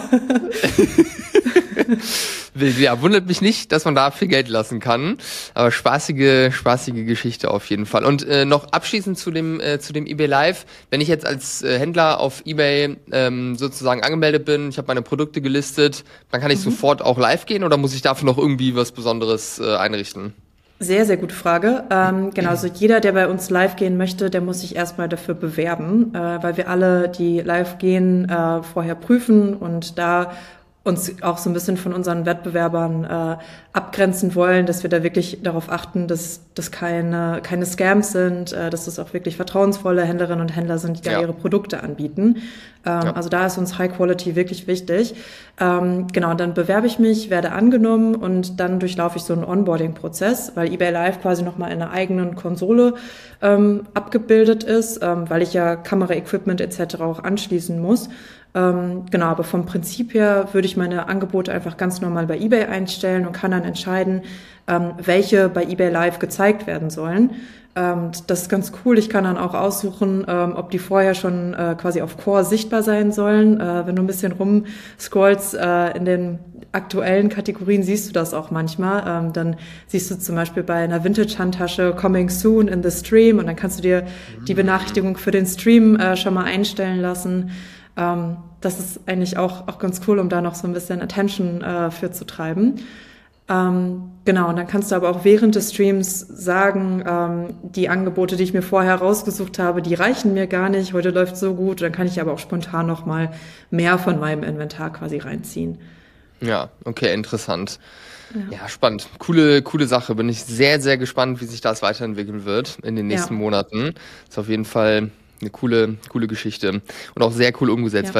Wild. Ja, wundert mich nicht, dass man da viel Geld lassen kann. Aber spaßige, spaßige Geschichte auf jeden Fall. Und äh, noch abschließend zu dem äh, zu dem eBay Live. Wenn ich jetzt als äh, Händler auf eBay ähm, sozusagen angemeldet bin, ich habe meine Produkte gelistet, dann kann ich sofort auch live gehen oder muss ich dafür noch irgendwie was Besonderes äh, einrichten? sehr, sehr gute Frage. Ähm, genau, also jeder, der bei uns live gehen möchte, der muss sich erstmal dafür bewerben, äh, weil wir alle, die live gehen, äh, vorher prüfen und da uns auch so ein bisschen von unseren Wettbewerbern äh, abgrenzen wollen, dass wir da wirklich darauf achten, dass das keine keine Scams sind, äh, dass das auch wirklich vertrauensvolle Händlerinnen und Händler sind, die da Ja. ihre Produkte anbieten. Ähm, Ja. Also da ist uns High Quality wirklich wichtig. Ähm, genau, dann bewerbe ich mich, werde angenommen und dann durchlaufe ich so einen Onboarding-Prozess, weil eBay Live quasi nochmal in einer eigenen Konsole ähm, abgebildet ist, ähm, weil ich ja Kameraequipment et cetera auch anschließen muss. Ähm, genau, aber vom Prinzip her würde ich meine Angebote einfach ganz normal bei eBay einstellen und kann dann entscheiden, ähm, welche bei eBay Live gezeigt werden sollen. Ähm, das ist ganz cool. Ich kann dann auch aussuchen, ähm, ob die vorher schon äh, quasi auf Core sichtbar sein sollen. Äh, wenn du ein bisschen rumscrollst äh, in den aktuellen Kategorien, siehst du das auch manchmal. Ähm, dann siehst du zum Beispiel bei einer Vintage-Handtasche Coming Soon in the Stream und dann kannst du dir die Benachrichtigung für den Stream äh, schon mal einstellen lassen. Ähm, das ist eigentlich auch, auch ganz cool, um da noch so ein bisschen Attention äh, für zu treiben. Ähm, genau, und dann kannst du aber auch während des Streams sagen, ähm, die Angebote, die ich mir vorher rausgesucht habe, die reichen mir gar nicht, heute läuft so gut, dann kann ich aber auch spontan noch mal mehr von meinem Inventar quasi reinziehen. Ja, okay, interessant. Ja. Ja, spannend. Coole, coole Sache. Bin ich sehr, sehr gespannt, wie sich das weiterentwickeln wird in den nächsten Ja. Monaten. Ist auf jeden Fall eine coole, coole Geschichte und auch sehr cool umgesetzt, Ja. weil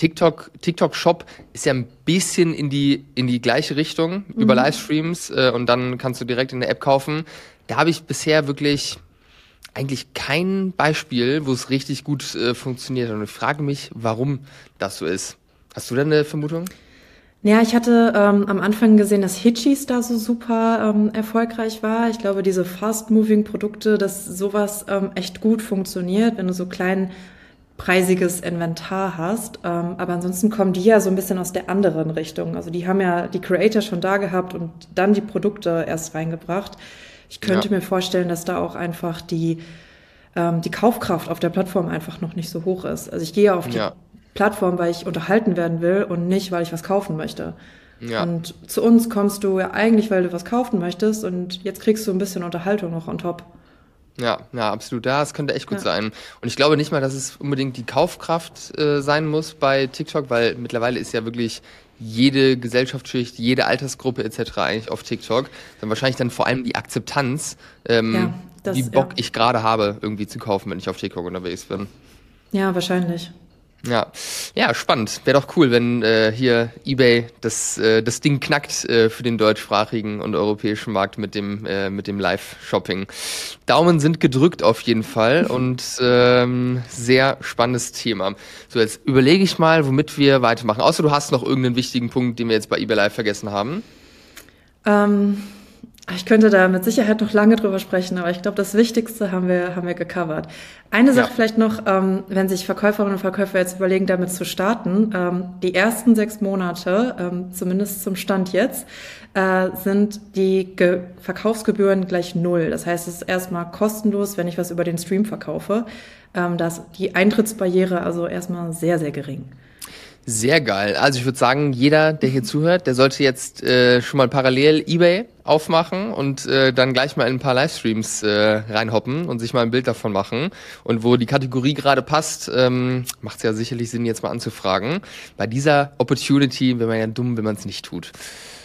TikTok, TikTok Shop ist ja ein bisschen in die, in die gleiche Richtung, mhm. über Livestreams äh, und dann kannst du direkt in der App kaufen. Da habe ich bisher wirklich eigentlich kein Beispiel, wo es richtig gut äh, funktioniert. Und ich frage mich, warum das so ist. Hast du da eine Vermutung? Ja, ich hatte ähm, am Anfang gesehen, dass Hitchis da so super ähm, erfolgreich war. Ich glaube, diese Fast-Moving-Produkte, dass sowas ähm, echt gut funktioniert, wenn du so kleinpreisiges Inventar hast. Ähm, aber ansonsten kommen die ja so ein bisschen aus der anderen Richtung. Also die haben ja die Creator schon da gehabt und dann die Produkte erst reingebracht. Ich könnte ja. mir vorstellen, dass da auch einfach die, ähm, die Kaufkraft auf der Plattform einfach noch nicht so hoch ist. Also ich gehe auf die ja. Plattform, weil ich unterhalten werden will und nicht, weil ich was kaufen möchte. Ja. Und zu uns kommst du ja eigentlich, weil du was kaufen möchtest und jetzt kriegst du ein bisschen Unterhaltung noch on top. Ja, ja, absolut. Ja, es könnte echt gut ja. sein. Und ich glaube nicht mal, dass es unbedingt die Kaufkraft äh, sein muss bei TikTok, weil mittlerweile ist ja wirklich jede Gesellschaftsschicht, jede Altersgruppe et cetera eigentlich auf TikTok. Dann wahrscheinlich dann vor allem die Akzeptanz, ähm, ja, das, wie Bock ja. ich gerade habe, irgendwie zu kaufen, wenn ich auf TikTok unterwegs bin. Ja, wahrscheinlich. Ja, ja, spannend. Wäre doch cool, wenn äh, hier eBay das äh, das Ding knackt äh, für den deutschsprachigen und europäischen Markt mit dem äh, mit dem Live-Shopping. Daumen sind gedrückt auf jeden Fall und ähm, sehr spannendes Thema. So, jetzt überlege ich mal, womit wir weitermachen. Außer du hast noch irgendeinen wichtigen Punkt, den wir jetzt bei eBay Live vergessen haben. Ähm... Ich könnte da mit Sicherheit noch lange drüber sprechen, aber ich glaube, das Wichtigste haben wir haben wir gecovert. Eine Sache ja. vielleicht noch, ähm, wenn sich Verkäuferinnen und Verkäufer jetzt überlegen, damit zu starten, ähm, die ersten sechs Monate, ähm, zumindest zum Stand jetzt, äh, sind die Ge- Verkaufsgebühren gleich null. Das heißt, es ist erstmal kostenlos, wenn ich was über den Stream verkaufe. Ähm, da ist die Eintrittsbarriere also erstmal sehr, sehr gering. Sehr geil. Also ich würde sagen, jeder, der hier zuhört, der sollte jetzt äh, schon mal parallel eBay aufmachen und äh, dann gleich mal in ein paar Livestreams äh, reinhoppen und sich mal ein Bild davon machen. Und wo die Kategorie gerade passt, ähm, macht es ja sicherlich Sinn, jetzt mal anzufragen. Bei dieser Opportunity wäre man ja dumm, wenn man es nicht tut.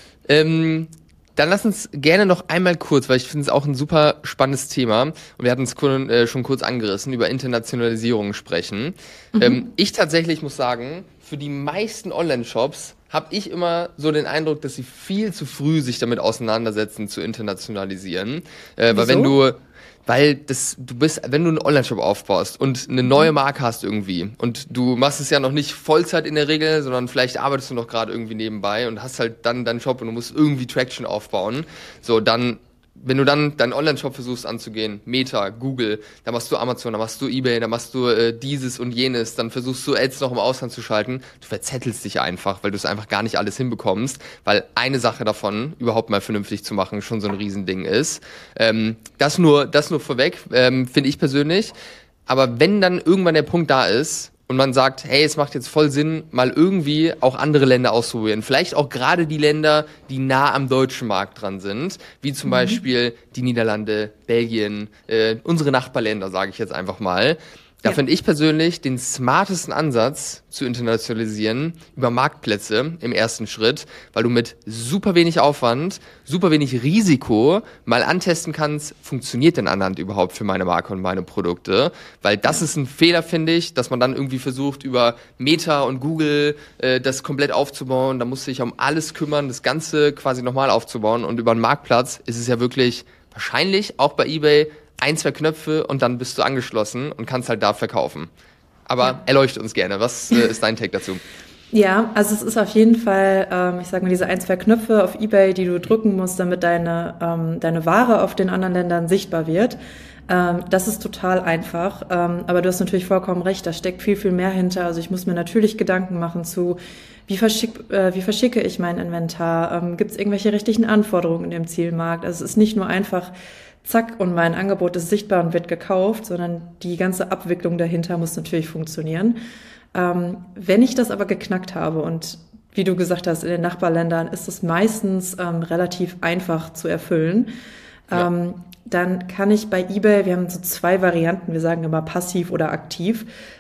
Ähm, Dann lass uns gerne noch einmal kurz, weil ich finde es auch ein super spannendes Thema und wir hatten es äh, schon kurz angerissen, über Internationalisierung sprechen. Mhm. Ähm, ich tatsächlich muss sagen, für die meisten Online-Shops habe ich immer so den Eindruck, dass sie viel zu früh sich damit auseinandersetzen, zu internationalisieren. Äh, weil wenn du... Weil das, du bist, wenn du einen Online-Shop aufbaust und eine neue Marke hast irgendwie und du machst es ja noch nicht Vollzeit in der Regel, sondern vielleicht arbeitest du noch gerade irgendwie nebenbei und hast halt dann deinen Shop und du musst irgendwie Traction aufbauen, so dann, wenn du dann deinen Online-Shop versuchst anzugehen, Meta, Google, dann machst du Amazon, dann machst du eBay, dann machst du äh, dieses und jenes, dann versuchst du Ads noch im Ausland zu schalten, du verzettelst dich einfach, weil du es einfach gar nicht alles hinbekommst, weil eine Sache davon, überhaupt mal vernünftig zu machen, schon so ein Riesending ist. Ähm, das nur, das nur vorweg, ähm, finde ich persönlich. Aber wenn dann irgendwann der Punkt da ist, und man sagt, hey, es macht jetzt voll Sinn, mal irgendwie auch andere Länder auszuprobieren. Vielleicht auch gerade die Länder, die nah am deutschen Markt dran sind, wie zum mhm. Beispiel die Niederlande, Belgien, äh, unsere Nachbarländer, sage ich jetzt einfach mal. Da ja. finde ich persönlich den smartesten Ansatz zu internationalisieren über Marktplätze im ersten Schritt, weil du mit super wenig Aufwand, super wenig Risiko mal antesten kannst, funktioniert denn Anhand überhaupt für meine Marke und meine Produkte? Weil das ist ein Fehler, finde ich, dass man dann irgendwie versucht, über Meta und Google äh, das komplett aufzubauen. Da musst du dich um alles kümmern, das Ganze quasi nochmal aufzubauen. Und über einen Marktplatz ist es ja wirklich wahrscheinlich auch bei eBay ein, zwei Knöpfe und dann bist du angeschlossen und kannst halt da verkaufen. Aber ja. erleuchte uns gerne. Was äh, ist dein Take dazu? Ja, also es ist auf jeden Fall, ähm, ich sage mal, diese ein, zwei Knöpfe auf eBay, die du drücken musst, damit deine, ähm, deine Ware auf den anderen Ländern sichtbar wird. Ähm, das ist total einfach. Ähm, aber du hast natürlich vollkommen recht, da steckt viel, viel mehr hinter. Also ich muss mir natürlich Gedanken machen zu, wie, verschick, äh, wie verschicke ich mein Inventar? Ähm, Gibt es irgendwelche rechtlichen Anforderungen in dem Zielmarkt? Also es ist nicht nur einfach zack, und mein Angebot ist sichtbar und wird gekauft, sondern die ganze Abwicklung dahinter muss natürlich funktionieren. Ähm, wenn ich das aber geknackt habe und wie du gesagt hast, in den Nachbarländern ist es meistens ähm, relativ einfach zu erfüllen, ja. ähm, dann kann ich bei eBay, wir haben so zwei Varianten, wir sagen immer passiv oder aktiv,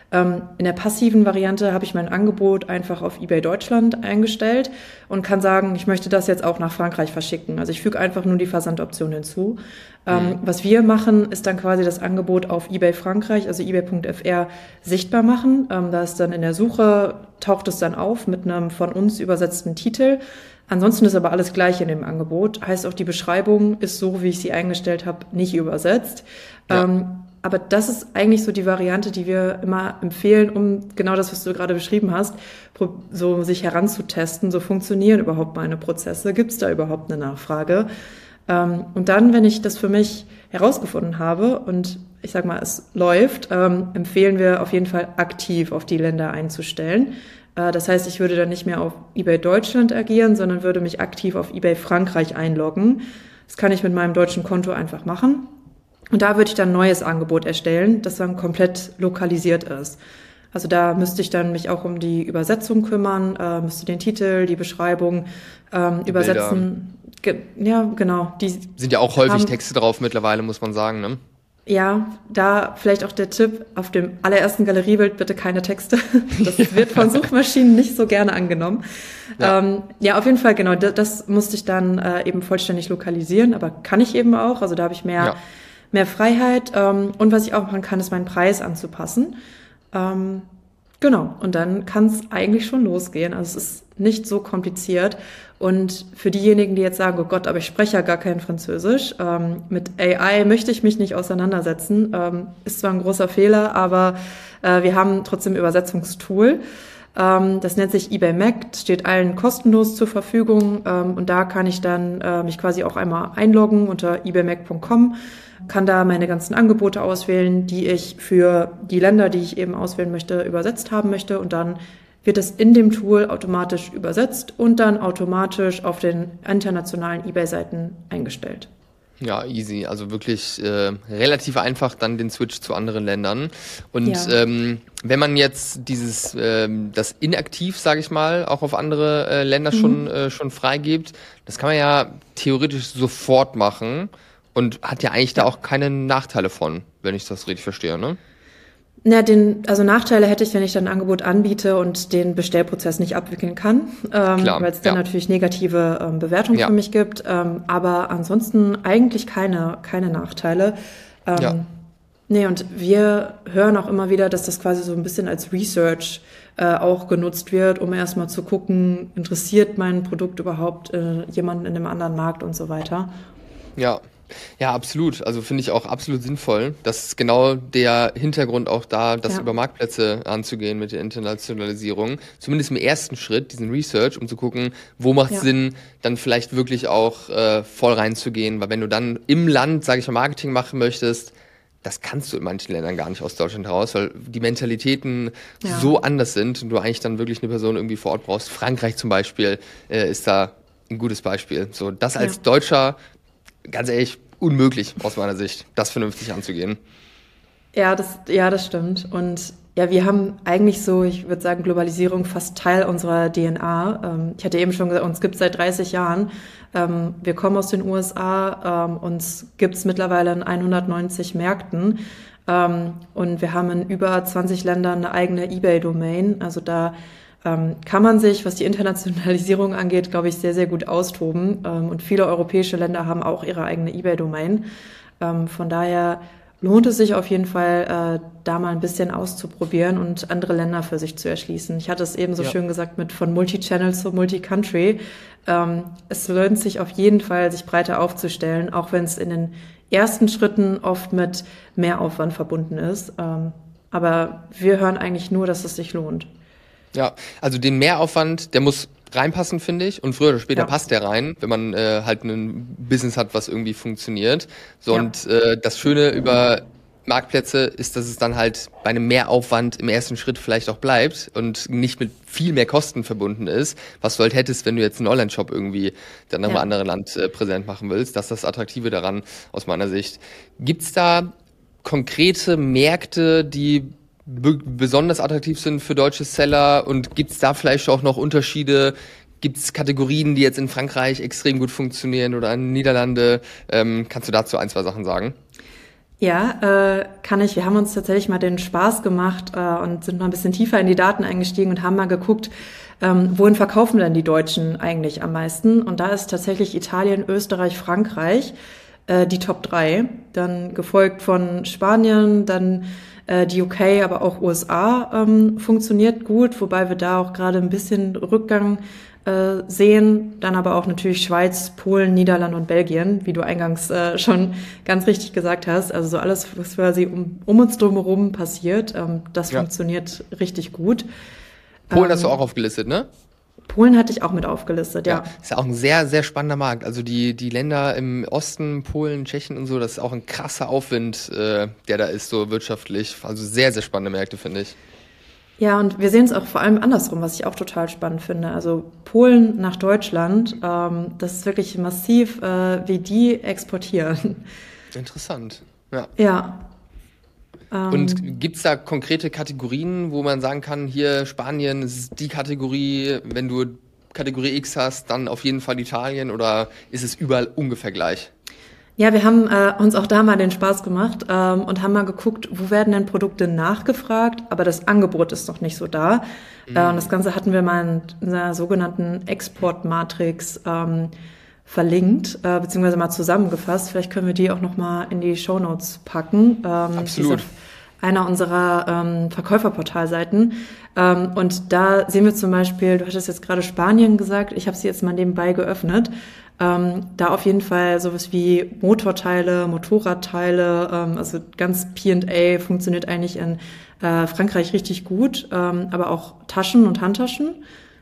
Ähm, in der passiven Variante habe ich mein Angebot einfach auf eBay Deutschland eingestellt und kann sagen, ich möchte das jetzt auch nach Frankreich verschicken. Also ich füge einfach nur die Versandoption hinzu. Mhm. Ähm, was wir machen, ist dann quasi das Angebot auf eBay Frankreich, also ebay punkt f r, sichtbar machen. Ähm, da ist dann in der Suche, taucht es dann auf mit einem von uns übersetzten Titel. Ansonsten ist aber alles gleich in dem Angebot. Heißt auch, die Beschreibung ist so, wie ich sie eingestellt habe, nicht übersetzt. Ja. Ähm, aber das ist eigentlich so die Variante, die wir immer empfehlen, um genau das, was du gerade beschrieben hast, so sich heranzutesten. So funktionieren überhaupt meine Prozesse? Gibt es da überhaupt eine Nachfrage? Ähm, und dann, wenn ich das für mich herausgefunden habe und ich sag mal, es läuft, ähm, empfehlen wir auf jeden Fall aktiv auf die Länder einzustellen. Das heißt, ich würde dann nicht mehr auf eBay Deutschland agieren, sondern würde mich aktiv auf eBay Frankreich einloggen. Das kann ich mit meinem deutschen Konto einfach machen. Und da würde ich dann ein neues Angebot erstellen, das dann komplett lokalisiert ist. Also da müsste ich dann mich auch um die Übersetzung kümmern, äh, müsste den Titel, die Beschreibung ähm, die übersetzen. Ge- ja, genau. Die sind ja auch häufig haben, Texte drauf mittlerweile, muss man sagen, ne? Ja, da vielleicht auch der Tipp, auf dem allerersten Galeriebild bitte keine Texte. Das wird von Suchmaschinen nicht so gerne angenommen. Ja, ähm, ja auf jeden Fall, genau, das, das musste ich dann äh, eben vollständig lokalisieren, aber kann ich eben auch, also da habe ich mehr, ja. mehr Freiheit. Ähm, und was ich auch machen kann, ist meinen Preis anzupassen. Ähm, genau, und dann kann es eigentlich schon losgehen. Also es ist nicht so kompliziert. Und für diejenigen, die jetzt sagen, oh Gott, aber ich spreche ja gar kein Französisch, ähm, mit A I möchte ich mich nicht auseinandersetzen, ähm, ist zwar ein großer Fehler, aber äh, wir haben trotzdem ein Übersetzungstool. Ähm, das nennt sich eBay Mac, das steht allen kostenlos zur Verfügung ähm, und da kann ich dann äh, mich quasi auch einmal einloggen unter ebay mac punkt com, kann da meine ganzen Angebote auswählen, die ich für die Länder, die ich eben auswählen möchte, übersetzt haben möchte und dann wird es in dem Tool automatisch übersetzt und dann automatisch auf den internationalen eBay-Seiten eingestellt. Ja, easy. Also wirklich äh, relativ einfach dann den Switch zu anderen Ländern. Und ja. ähm, wenn man jetzt dieses ähm, das inaktiv, sage ich mal, auch auf andere äh, Länder mhm. schon äh, schon freigibt, das kann man ja theoretisch sofort machen und hat ja eigentlich ja. da auch keine Nachteile von, wenn ich das richtig verstehe, ne? Na, den, also Nachteile hätte ich, wenn ich dann ein Angebot anbiete und den Bestellprozess nicht abwickeln kann, ähm, weil es dann ja. natürlich negative ähm, Bewertungen ja. für mich gibt. Ähm, aber ansonsten eigentlich keine, keine Nachteile. Ähm, ja. Nee, und wir hören auch immer wieder, dass das quasi so ein bisschen als Research äh, auch genutzt wird, um erstmal zu gucken, interessiert mein Produkt überhaupt äh, jemanden in einem anderen Markt und so weiter. Ja. Ja, absolut. Also finde ich auch absolut sinnvoll. Das ist genau der Hintergrund auch da, das ja. über Marktplätze anzugehen mit der Internationalisierung. Zumindest im ersten Schritt, diesen Research, um zu gucken, wo macht es ja. Sinn, dann vielleicht wirklich auch äh, voll reinzugehen. Weil wenn du dann im Land, sage ich mal, Marketing machen möchtest, das kannst du in manchen Ländern gar nicht aus Deutschland heraus, weil die Mentalitäten ja. so anders sind und du eigentlich dann wirklich eine Person irgendwie vor Ort brauchst. Frankreich zum Beispiel äh, ist da ein gutes Beispiel. So, das als ja. Deutscher, ganz ehrlich, unmöglich aus meiner Sicht, das vernünftig anzugehen. Ja, das, ja, das stimmt. Und ja, wir haben eigentlich so, ich würde sagen, Globalisierung fast Teil unserer D N A. Ähm, ich hatte eben schon gesagt, uns gibt es seit dreißig Jahren. Ähm, wir kommen aus den U S A, ähm, uns gibt es mittlerweile in hundertneunzig Märkten. Ähm, und wir haben in über zwanzig Ländern eine eigene eBay-Domain. Also da kann man sich, was die Internationalisierung angeht, glaube ich, sehr, sehr gut austoben. Und viele europäische Länder haben auch ihre eigene eBay-Domain. Von daher lohnt es sich auf jeden Fall, da mal ein bisschen auszuprobieren und andere Länder für sich zu erschließen. Ich hatte es eben so ja. schön gesagt mit von Multi-Channel zu Multi-Country. Es lohnt sich auf jeden Fall, sich breiter aufzustellen, auch wenn es in den ersten Schritten oft mit Mehraufwand verbunden ist. Aber wir hören eigentlich nur, dass es sich lohnt. Ja, also den Mehraufwand, der muss reinpassen, finde ich. Und früher oder später ja. passt der rein, wenn man äh, halt ein Business hat, was irgendwie funktioniert. So ja. Und äh, das Schöne über Marktplätze ist, dass es dann halt bei einem Mehraufwand im ersten Schritt vielleicht auch bleibt und nicht mit viel mehr Kosten verbunden ist, was du halt hättest, wenn du jetzt einen Online-Shop irgendwie dann in einem ja. anderen Land äh, präsent machen willst. Das ist das Attraktive daran aus meiner Sicht. Gibt's da konkrete Märkte, die besonders attraktiv sind für deutsche Seller und gibt es da vielleicht auch noch Unterschiede? Gibt es Kategorien, die jetzt in Frankreich extrem gut funktionieren oder in den Niederlande? Ähm, kannst du dazu ein, zwei Sachen sagen? Ja, äh, kann ich. Wir haben uns tatsächlich mal den Spaß gemacht äh, und sind mal ein bisschen tiefer in die Daten eingestiegen und haben mal geguckt, ähm, wohin verkaufen denn die Deutschen eigentlich am meisten? Und da ist tatsächlich Italien, Österreich, Frankreich äh, die Top drei. Dann gefolgt von Spanien, dann äh, die U K, aber auch U S A ähm, funktioniert gut, wobei wir da auch gerade ein bisschen Rückgang äh, sehen. Dann aber auch natürlich Schweiz, Polen, Niederlande und Belgien, wie du eingangs äh, schon ganz richtig gesagt hast. Also so alles, was quasi um, um uns drumherum passiert, ähm, das ja. funktioniert richtig gut. Polen ähm, hast du auch aufgelistet, ne? Polen hatte ich auch mit aufgelistet, ja. ja. Ist ja auch ein sehr, sehr spannender Markt. Also die, die Länder im Osten, Polen, Tschechien und so, das ist auch ein krasser Aufwind, äh, der da ist, so wirtschaftlich. Also sehr, sehr spannende Märkte, finde ich. Ja, und wir sehen es auch vor allem andersrum, was ich auch total spannend finde. Also Polen nach Deutschland, ähm, das ist wirklich massiv, äh, wie die exportieren. Interessant, ja. Ja. Ähm, und gibt's da konkrete Kategorien, wo man sagen kann, hier Spanien ist die Kategorie, wenn du Kategorie X hast, dann auf jeden Fall Italien, oder ist es überall ungefähr gleich? Ja, wir haben äh, uns auch da mal den Spaß gemacht ähm, und haben mal geguckt, wo werden denn Produkte nachgefragt, aber das Angebot ist noch nicht so da. Mhm. Äh, und das Ganze hatten wir mal in einer sogenannten Exportmatrix ähm, verlinkt, äh, beziehungsweise mal zusammengefasst. Vielleicht können wir die auch noch mal in die Shownotes packen. Ähm, Absolut. Einer unserer ähm, Verkäuferportalseiten. Ähm, und da sehen wir zum Beispiel, du hattest jetzt gerade Spanien gesagt, ich habe sie jetzt mal nebenbei geöffnet. Ähm, da auf jeden Fall sowas wie Motorteile, Motorradteile, ähm, also ganz P und A funktioniert eigentlich in äh, Frankreich richtig gut, ähm, aber auch Taschen und Handtaschen.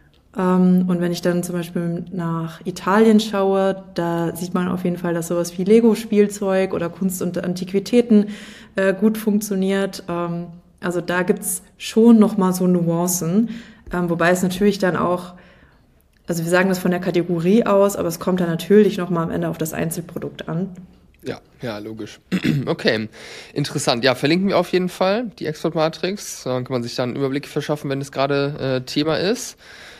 Ähm, und wenn ich dann zum Beispiel nach Italien schaue, da sieht man auf jeden Fall, dass sowas wie Lego-Spielzeug oder Kunst und Antiquitäten äh, gut funktioniert. Ähm, also da gibt's schon noch mal so Nuancen, ähm, wobei es natürlich dann auch, also wir sagen das von der Kategorie aus, aber es kommt dann natürlich noch mal am Ende auf das Einzelprodukt an. Ja, ja, logisch. Okay, interessant. Ja, verlinken wir auf jeden Fall die Exportmatrix. Dann kann man sich dann einen Überblick verschaffen, wenn es gerade äh, Thema ist.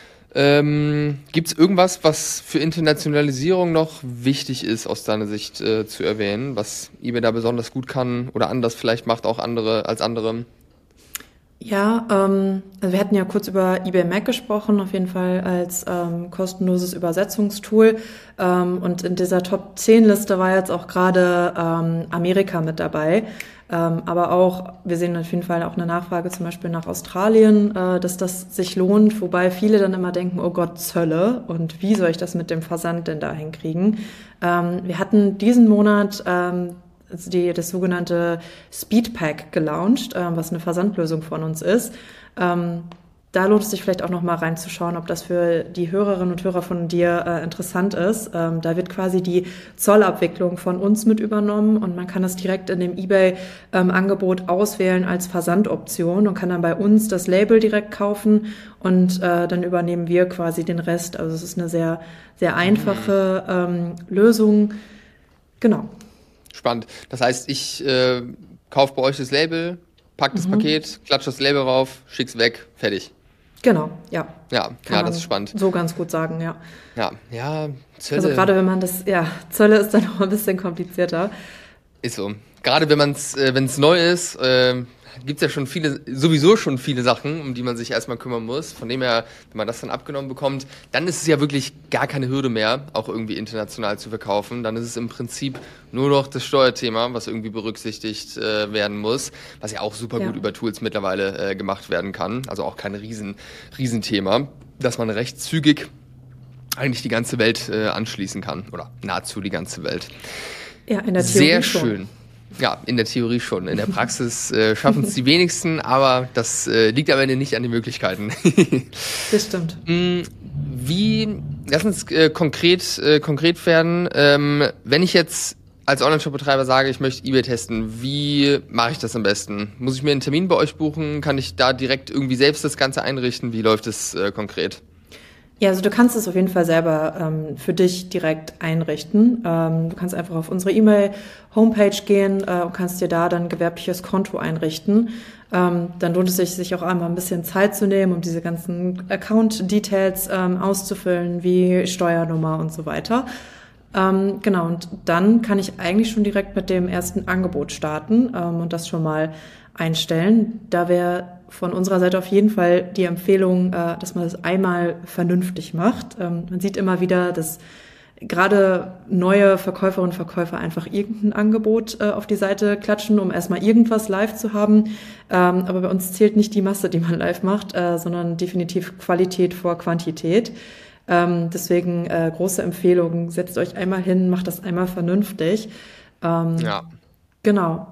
Ähm, gibt es irgendwas, was für Internationalisierung noch wichtig ist, aus deiner Sicht äh, zu erwähnen, was eBay da besonders gut kann oder anders vielleicht macht auch andere als andere? Ja, ähm, also wir hatten ja kurz über eBay Mac gesprochen, auf jeden Fall als ähm, kostenloses Übersetzungstool. Ähm, und in dieser Top zehn Liste war jetzt auch gerade ähm, Amerika mit dabei. Ähm, aber auch, wir sehen auf jeden Fall auch eine Nachfrage zum Beispiel nach Australien, äh, dass das sich lohnt, wobei viele dann immer denken, oh Gott, Zölle, und wie soll ich das mit dem Versand denn da hinkriegen? Ähm, wir hatten diesen Monat ähm, also die, das sogenannte Speedpack gelauncht, äh, was eine Versandlösung von uns ist. Ähm, da lohnt es sich vielleicht auch noch mal reinzuschauen, ob das für die Hörerinnen und Hörer von dir äh, interessant ist. Ähm, da wird quasi die Zollabwicklung von uns mit übernommen und man kann das direkt in dem eBay-Angebot ähm, auswählen als Versandoption und kann dann bei uns das Label direkt kaufen und äh, dann übernehmen wir quasi den Rest. Also es ist eine sehr, sehr einfache ähm, Lösung. Genau. Spannend. Das heißt, ich äh, kaufe bei euch das Label, pack das mhm. Paket, klatsche das Label rauf, schick's weg, fertig. Genau, ja. Ja, ja, das ist spannend. So ganz gut sagen, ja. Ja, ja, Zölle. Also gerade wenn man das, ja, Zölle ist dann noch ein bisschen komplizierter. Ist so. Gerade wenn man es, äh, wenn es neu ist, äh, gibt es ja schon viele, sowieso schon viele Sachen, um die man sich erstmal kümmern muss. Von dem her, wenn man das dann abgenommen bekommt, dann ist es ja wirklich gar keine Hürde mehr, auch irgendwie international zu verkaufen. Dann ist es im Prinzip nur noch das Steuerthema, was irgendwie berücksichtigt äh, werden muss, was ja auch super ja. gut über Tools mittlerweile äh, gemacht werden kann. Also auch kein riesen, Riesenthema, dass man recht zügig eigentlich die ganze Welt äh, anschließen kann. Oder nahezu die ganze Welt. Ja, in der Theorie Sehr schon. schön. Ja, in der Theorie schon. In der Praxis äh, schaffen es die wenigsten, aber das äh, liegt am Ende nicht an den Möglichkeiten. Das stimmt. Wie, lass uns äh, konkret, äh, konkret werden. Ähm, wenn ich jetzt als Online-Shop-Betreiber sage, ich möchte eBay testen, wie mache ich das am besten? Muss ich mir einen Termin bei euch buchen? Kann ich da direkt irgendwie selbst das Ganze einrichten? Wie läuft es äh, konkret? Ja, also du kannst es auf jeden Fall selber ähm, für dich direkt einrichten. Ähm, du kannst einfach auf unsere E-Mail-Homepage gehen äh, und kannst dir da dann ein gewerbliches Konto einrichten. Ähm, dann lohnt es sich, sich auch einmal ein bisschen Zeit zu nehmen, um diese ganzen Account-Details ähm, auszufüllen, wie Steuernummer und so weiter. Ähm, genau, und dann kann ich eigentlich schon direkt mit dem ersten Angebot starten ähm, und das schon mal einstellen. Da wäre von unserer Seite auf jeden Fall die Empfehlung, äh, dass man das einmal vernünftig macht. Ähm, man sieht immer wieder, dass gerade neue Verkäuferinnen und Verkäufer einfach irgendein Angebot äh, auf die Seite klatschen, um erstmal irgendwas live zu haben. Ähm, aber bei uns zählt nicht die Masse, die man live macht, äh, sondern definitiv Qualität vor Quantität. Ähm, deswegen äh, große Empfehlung, setzt euch einmal hin, macht das einmal vernünftig. Ähm, ja. Genau.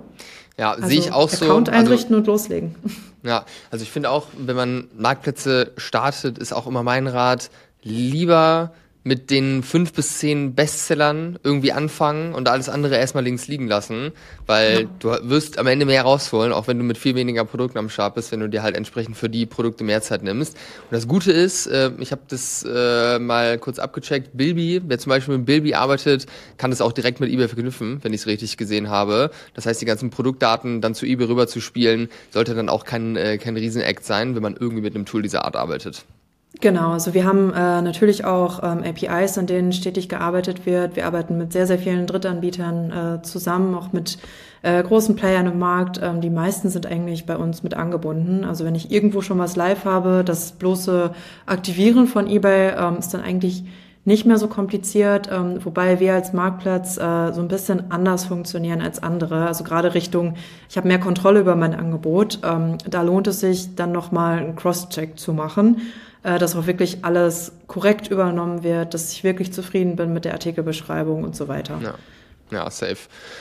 Ja, Also sehe ich auch so. Account einrichten also, und loslegen. Ja, also ich finde auch, wenn man Marktplätze startet, ist auch immer mein Rat, lieber mit den fünf bis zehn Bestsellern irgendwie anfangen und alles andere erstmal links liegen lassen, weil ja. du wirst am Ende mehr rausholen, auch wenn du mit viel weniger Produkten am Start bist, wenn du dir halt entsprechend für die Produkte mehr Zeit nimmst. Und das Gute ist, äh, ich habe das äh, mal kurz abgecheckt, Bilby, wer zum Beispiel mit Bilby arbeitet, kann das auch direkt mit eBay verknüpfen, wenn ich es richtig gesehen habe. Das heißt, die ganzen Produktdaten dann zu eBay rüber zu spielen, sollte dann auch kein, äh, kein Riesen-Act sein, wenn man irgendwie mit einem Tool dieser Art arbeitet. Genau, also wir haben äh, natürlich auch ähm, A P Is, an denen stetig gearbeitet wird. Wir arbeiten mit sehr, sehr vielen Drittanbietern äh, zusammen, auch mit äh, großen Playern im Markt. Ähm, die meisten sind eigentlich bei uns mit angebunden. Also wenn ich irgendwo schon was live habe, das bloße Aktivieren von eBay ähm, ist dann eigentlich nicht mehr so kompliziert, ähm, wobei wir als Marktplatz äh, so ein bisschen anders funktionieren als andere. Also gerade Richtung, ich habe mehr Kontrolle über mein Angebot. Ähm, da lohnt es sich dann nochmal einen Cross-Check zu machen, dass auch wirklich alles korrekt übernommen wird, dass ich wirklich zufrieden bin mit der Artikelbeschreibung und so weiter. Ja, ja, safe.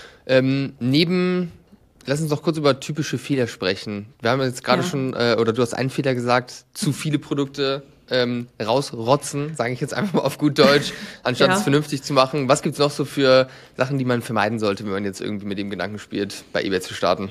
Ähm, neben, lass uns doch kurz über typische Fehler sprechen. Wir haben jetzt gerade ja. schon, äh, oder du hast einen Fehler gesagt, zu viele Produkte ähm, rausrotzen, sage ich jetzt einfach mal auf gut Deutsch, anstatt ja. es vernünftig zu machen. Was gibt's noch so für Sachen, die man vermeiden sollte, wenn man jetzt irgendwie mit dem Gedanken spielt, bei eBay zu starten?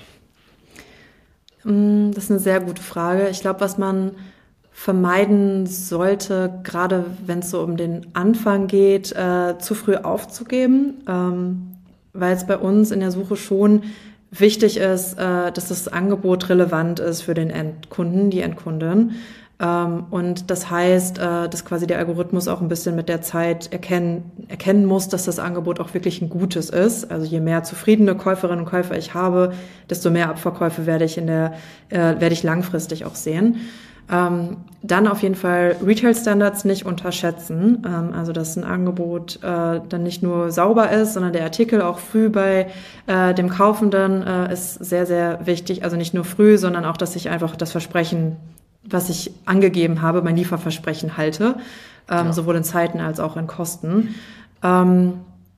Das ist eine sehr gute Frage. Ich glaube, was man vermeiden sollte, gerade wenn es so um den Anfang geht, äh, zu früh aufzugeben, ähm, weil es bei uns in der Suche schon wichtig ist, äh, dass das Angebot relevant ist für den Endkunden, die Endkundin. Ähm, und das heißt, äh, dass quasi der Algorithmus auch ein bisschen mit der Zeit erkennen, erkennen muss, dass das Angebot auch wirklich ein gutes ist. Also je mehr zufriedene Käuferinnen und Käufer ich habe, desto mehr Abverkäufe werde ich in der, äh, werde ich langfristig auch sehen. Ähm, dann auf jeden Fall Retail-Standards nicht unterschätzen, ähm, also dass ein Angebot äh, dann nicht nur sauber ist, sondern der Artikel auch früh bei äh, dem Kaufenden äh, ist sehr, sehr wichtig. Also nicht nur früh, sondern auch, dass ich einfach das Versprechen, was ich angegeben habe, mein Lieferversprechen halte, ähm, ja. sowohl in Zeiten als auch in Kosten. Ähm,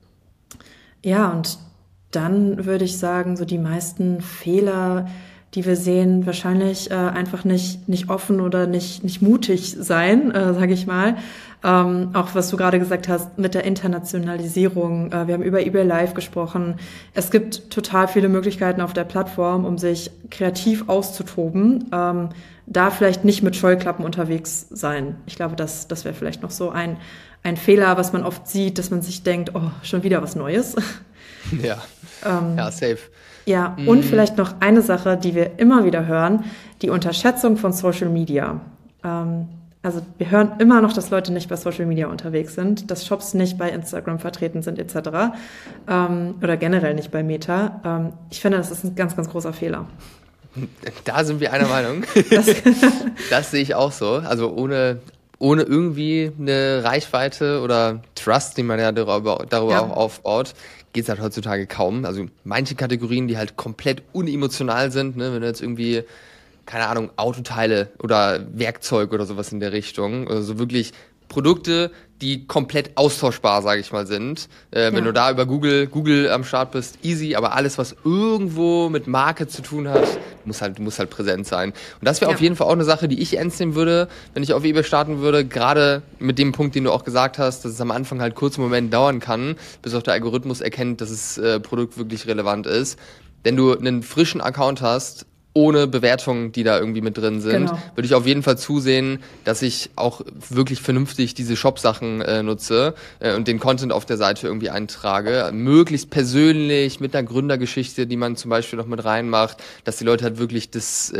ja, und dann würde ich sagen, so die meisten Fehler, die wir sehen, wahrscheinlich äh, einfach nicht nicht offen oder nicht nicht mutig sein, äh, sage ich mal. Ähm, auch was du gerade gesagt hast mit der Internationalisierung. Äh, wir haben über eBay Live gesprochen. Es gibt total viele Möglichkeiten auf der Plattform, um sich kreativ auszutoben. Ähm, da vielleicht nicht mit Scheuklappen unterwegs sein. Ich glaube, das das wäre vielleicht noch so ein ein Fehler, was man oft sieht, dass man sich denkt, oh, schon wieder was Neues. Ja, ähm, ja, safe. Ja, mm. Und vielleicht noch eine Sache, die wir immer wieder hören, die Unterschätzung von Social Media. Ähm, also wir hören immer noch, dass Leute nicht bei Social Media unterwegs sind, dass Shops nicht bei Instagram vertreten sind et cetera. Ähm, oder generell nicht bei Meta. Ähm, ich finde, das ist ein ganz, ganz großer Fehler. Da sind wir einer Meinung. Das, das sehe ich auch so. Also ohne... ohne irgendwie eine Reichweite oder Trust, die man ja darüber, darüber ja. auch aufbaut, geht's halt heutzutage kaum. Also manche Kategorien, die halt komplett unemotional sind, ne, wenn du jetzt irgendwie, keine Ahnung, Autoteile oder Werkzeug oder sowas in der Richtung, also wirklich Produkte, die komplett austauschbar, sage ich mal, sind. Äh, ja. Wenn du da über Google Google am Start bist, easy, aber alles, was irgendwo mit Marke zu tun hat, muss halt, muss halt präsent sein. Und das wäre ja. auf jeden Fall auch eine Sache, die ich ernst nehmen würde, wenn ich auf eBay starten würde, gerade mit dem Punkt, den du auch gesagt hast, dass es am Anfang halt kurz einen Moment dauern kann, bis auch der Algorithmus erkennt, dass das äh, Produkt wirklich relevant ist. Wenn du einen frischen Account hast, ohne Bewertungen, die da irgendwie mit drin sind, genau. würde ich auf jeden Fall zusehen, dass ich auch wirklich vernünftig diese Shop-Sachen äh, nutze äh, und den Content auf der Seite irgendwie eintrage. Möglichst persönlich, mit einer Gründergeschichte, die man zum Beispiel noch mit reinmacht, dass die Leute halt wirklich das äh,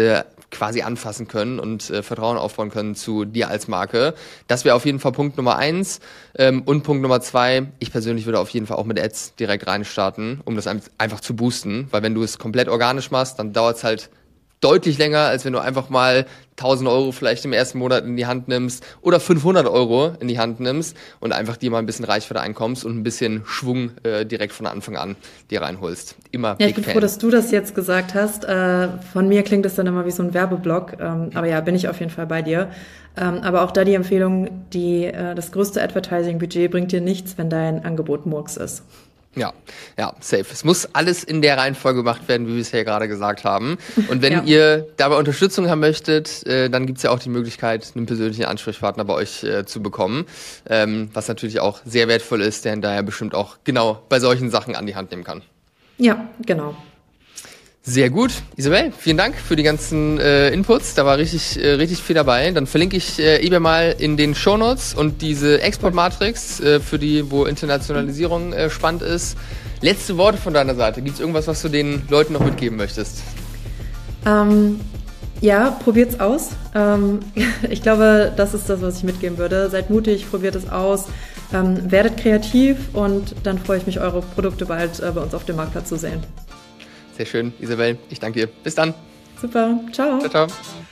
quasi anfassen können und äh, Vertrauen aufbauen können zu dir als Marke. Das wäre auf jeden Fall Punkt Nummer eins. Ähm, und Punkt Nummer zwei, ich persönlich würde auf jeden Fall auch mit Ads direkt reinstarten, um das einfach zu boosten. Weil wenn du es komplett organisch machst, dann dauert es halt deutlich länger, als wenn du einfach mal tausend Euro vielleicht im ersten Monat in die Hand nimmst oder fünfhundert Euro in die Hand nimmst und einfach dir mal ein bisschen Reichweite einkommst und ein bisschen Schwung äh, direkt von Anfang an dir reinholst. Immer Ja, ich bin Fan. froh, dass du das jetzt gesagt hast. Äh, von mir klingt das dann immer wie so ein Werbeblock, ähm, aber ja, bin ich auf jeden Fall bei dir. Ähm, aber auch da die Empfehlung, die, äh, das größte Advertising-Budget bringt dir nichts, wenn dein Angebot Murks ist. Ja, ja, safe. Es muss alles in der Reihenfolge gemacht werden, wie wir es ja gerade gesagt haben. Und wenn ja. ihr dabei Unterstützung haben möchtet, äh, dann gibt's ja auch die Möglichkeit, einen persönlichen Ansprechpartner bei euch äh, zu bekommen, ähm, was natürlich auch sehr wertvoll ist, der daher bestimmt auch genau bei solchen Sachen an die Hand nehmen kann. Ja, genau. Sehr gut. Isabel, vielen Dank für die ganzen äh, Inputs. Da war richtig äh, richtig viel dabei. Dann verlinke ich äh, eBay mal in den Shownotes und diese Export-Matrix, äh, für die, wo Internationalisierung äh, spannend ist. Letzte Worte von deiner Seite. Gibt es irgendwas, was du den Leuten noch mitgeben möchtest? Ähm, ja, probiert's aus. Ähm, ich glaube, das ist das, was ich mitgeben würde. Seid mutig, probiert es aus. Ähm, werdet kreativ und dann freue ich mich, eure Produkte bald äh, bei uns auf dem Marktplatz zu sehen. Sehr schön, Isabel. Ich danke dir. Bis dann. Super. Ciao. Ciao, ciao.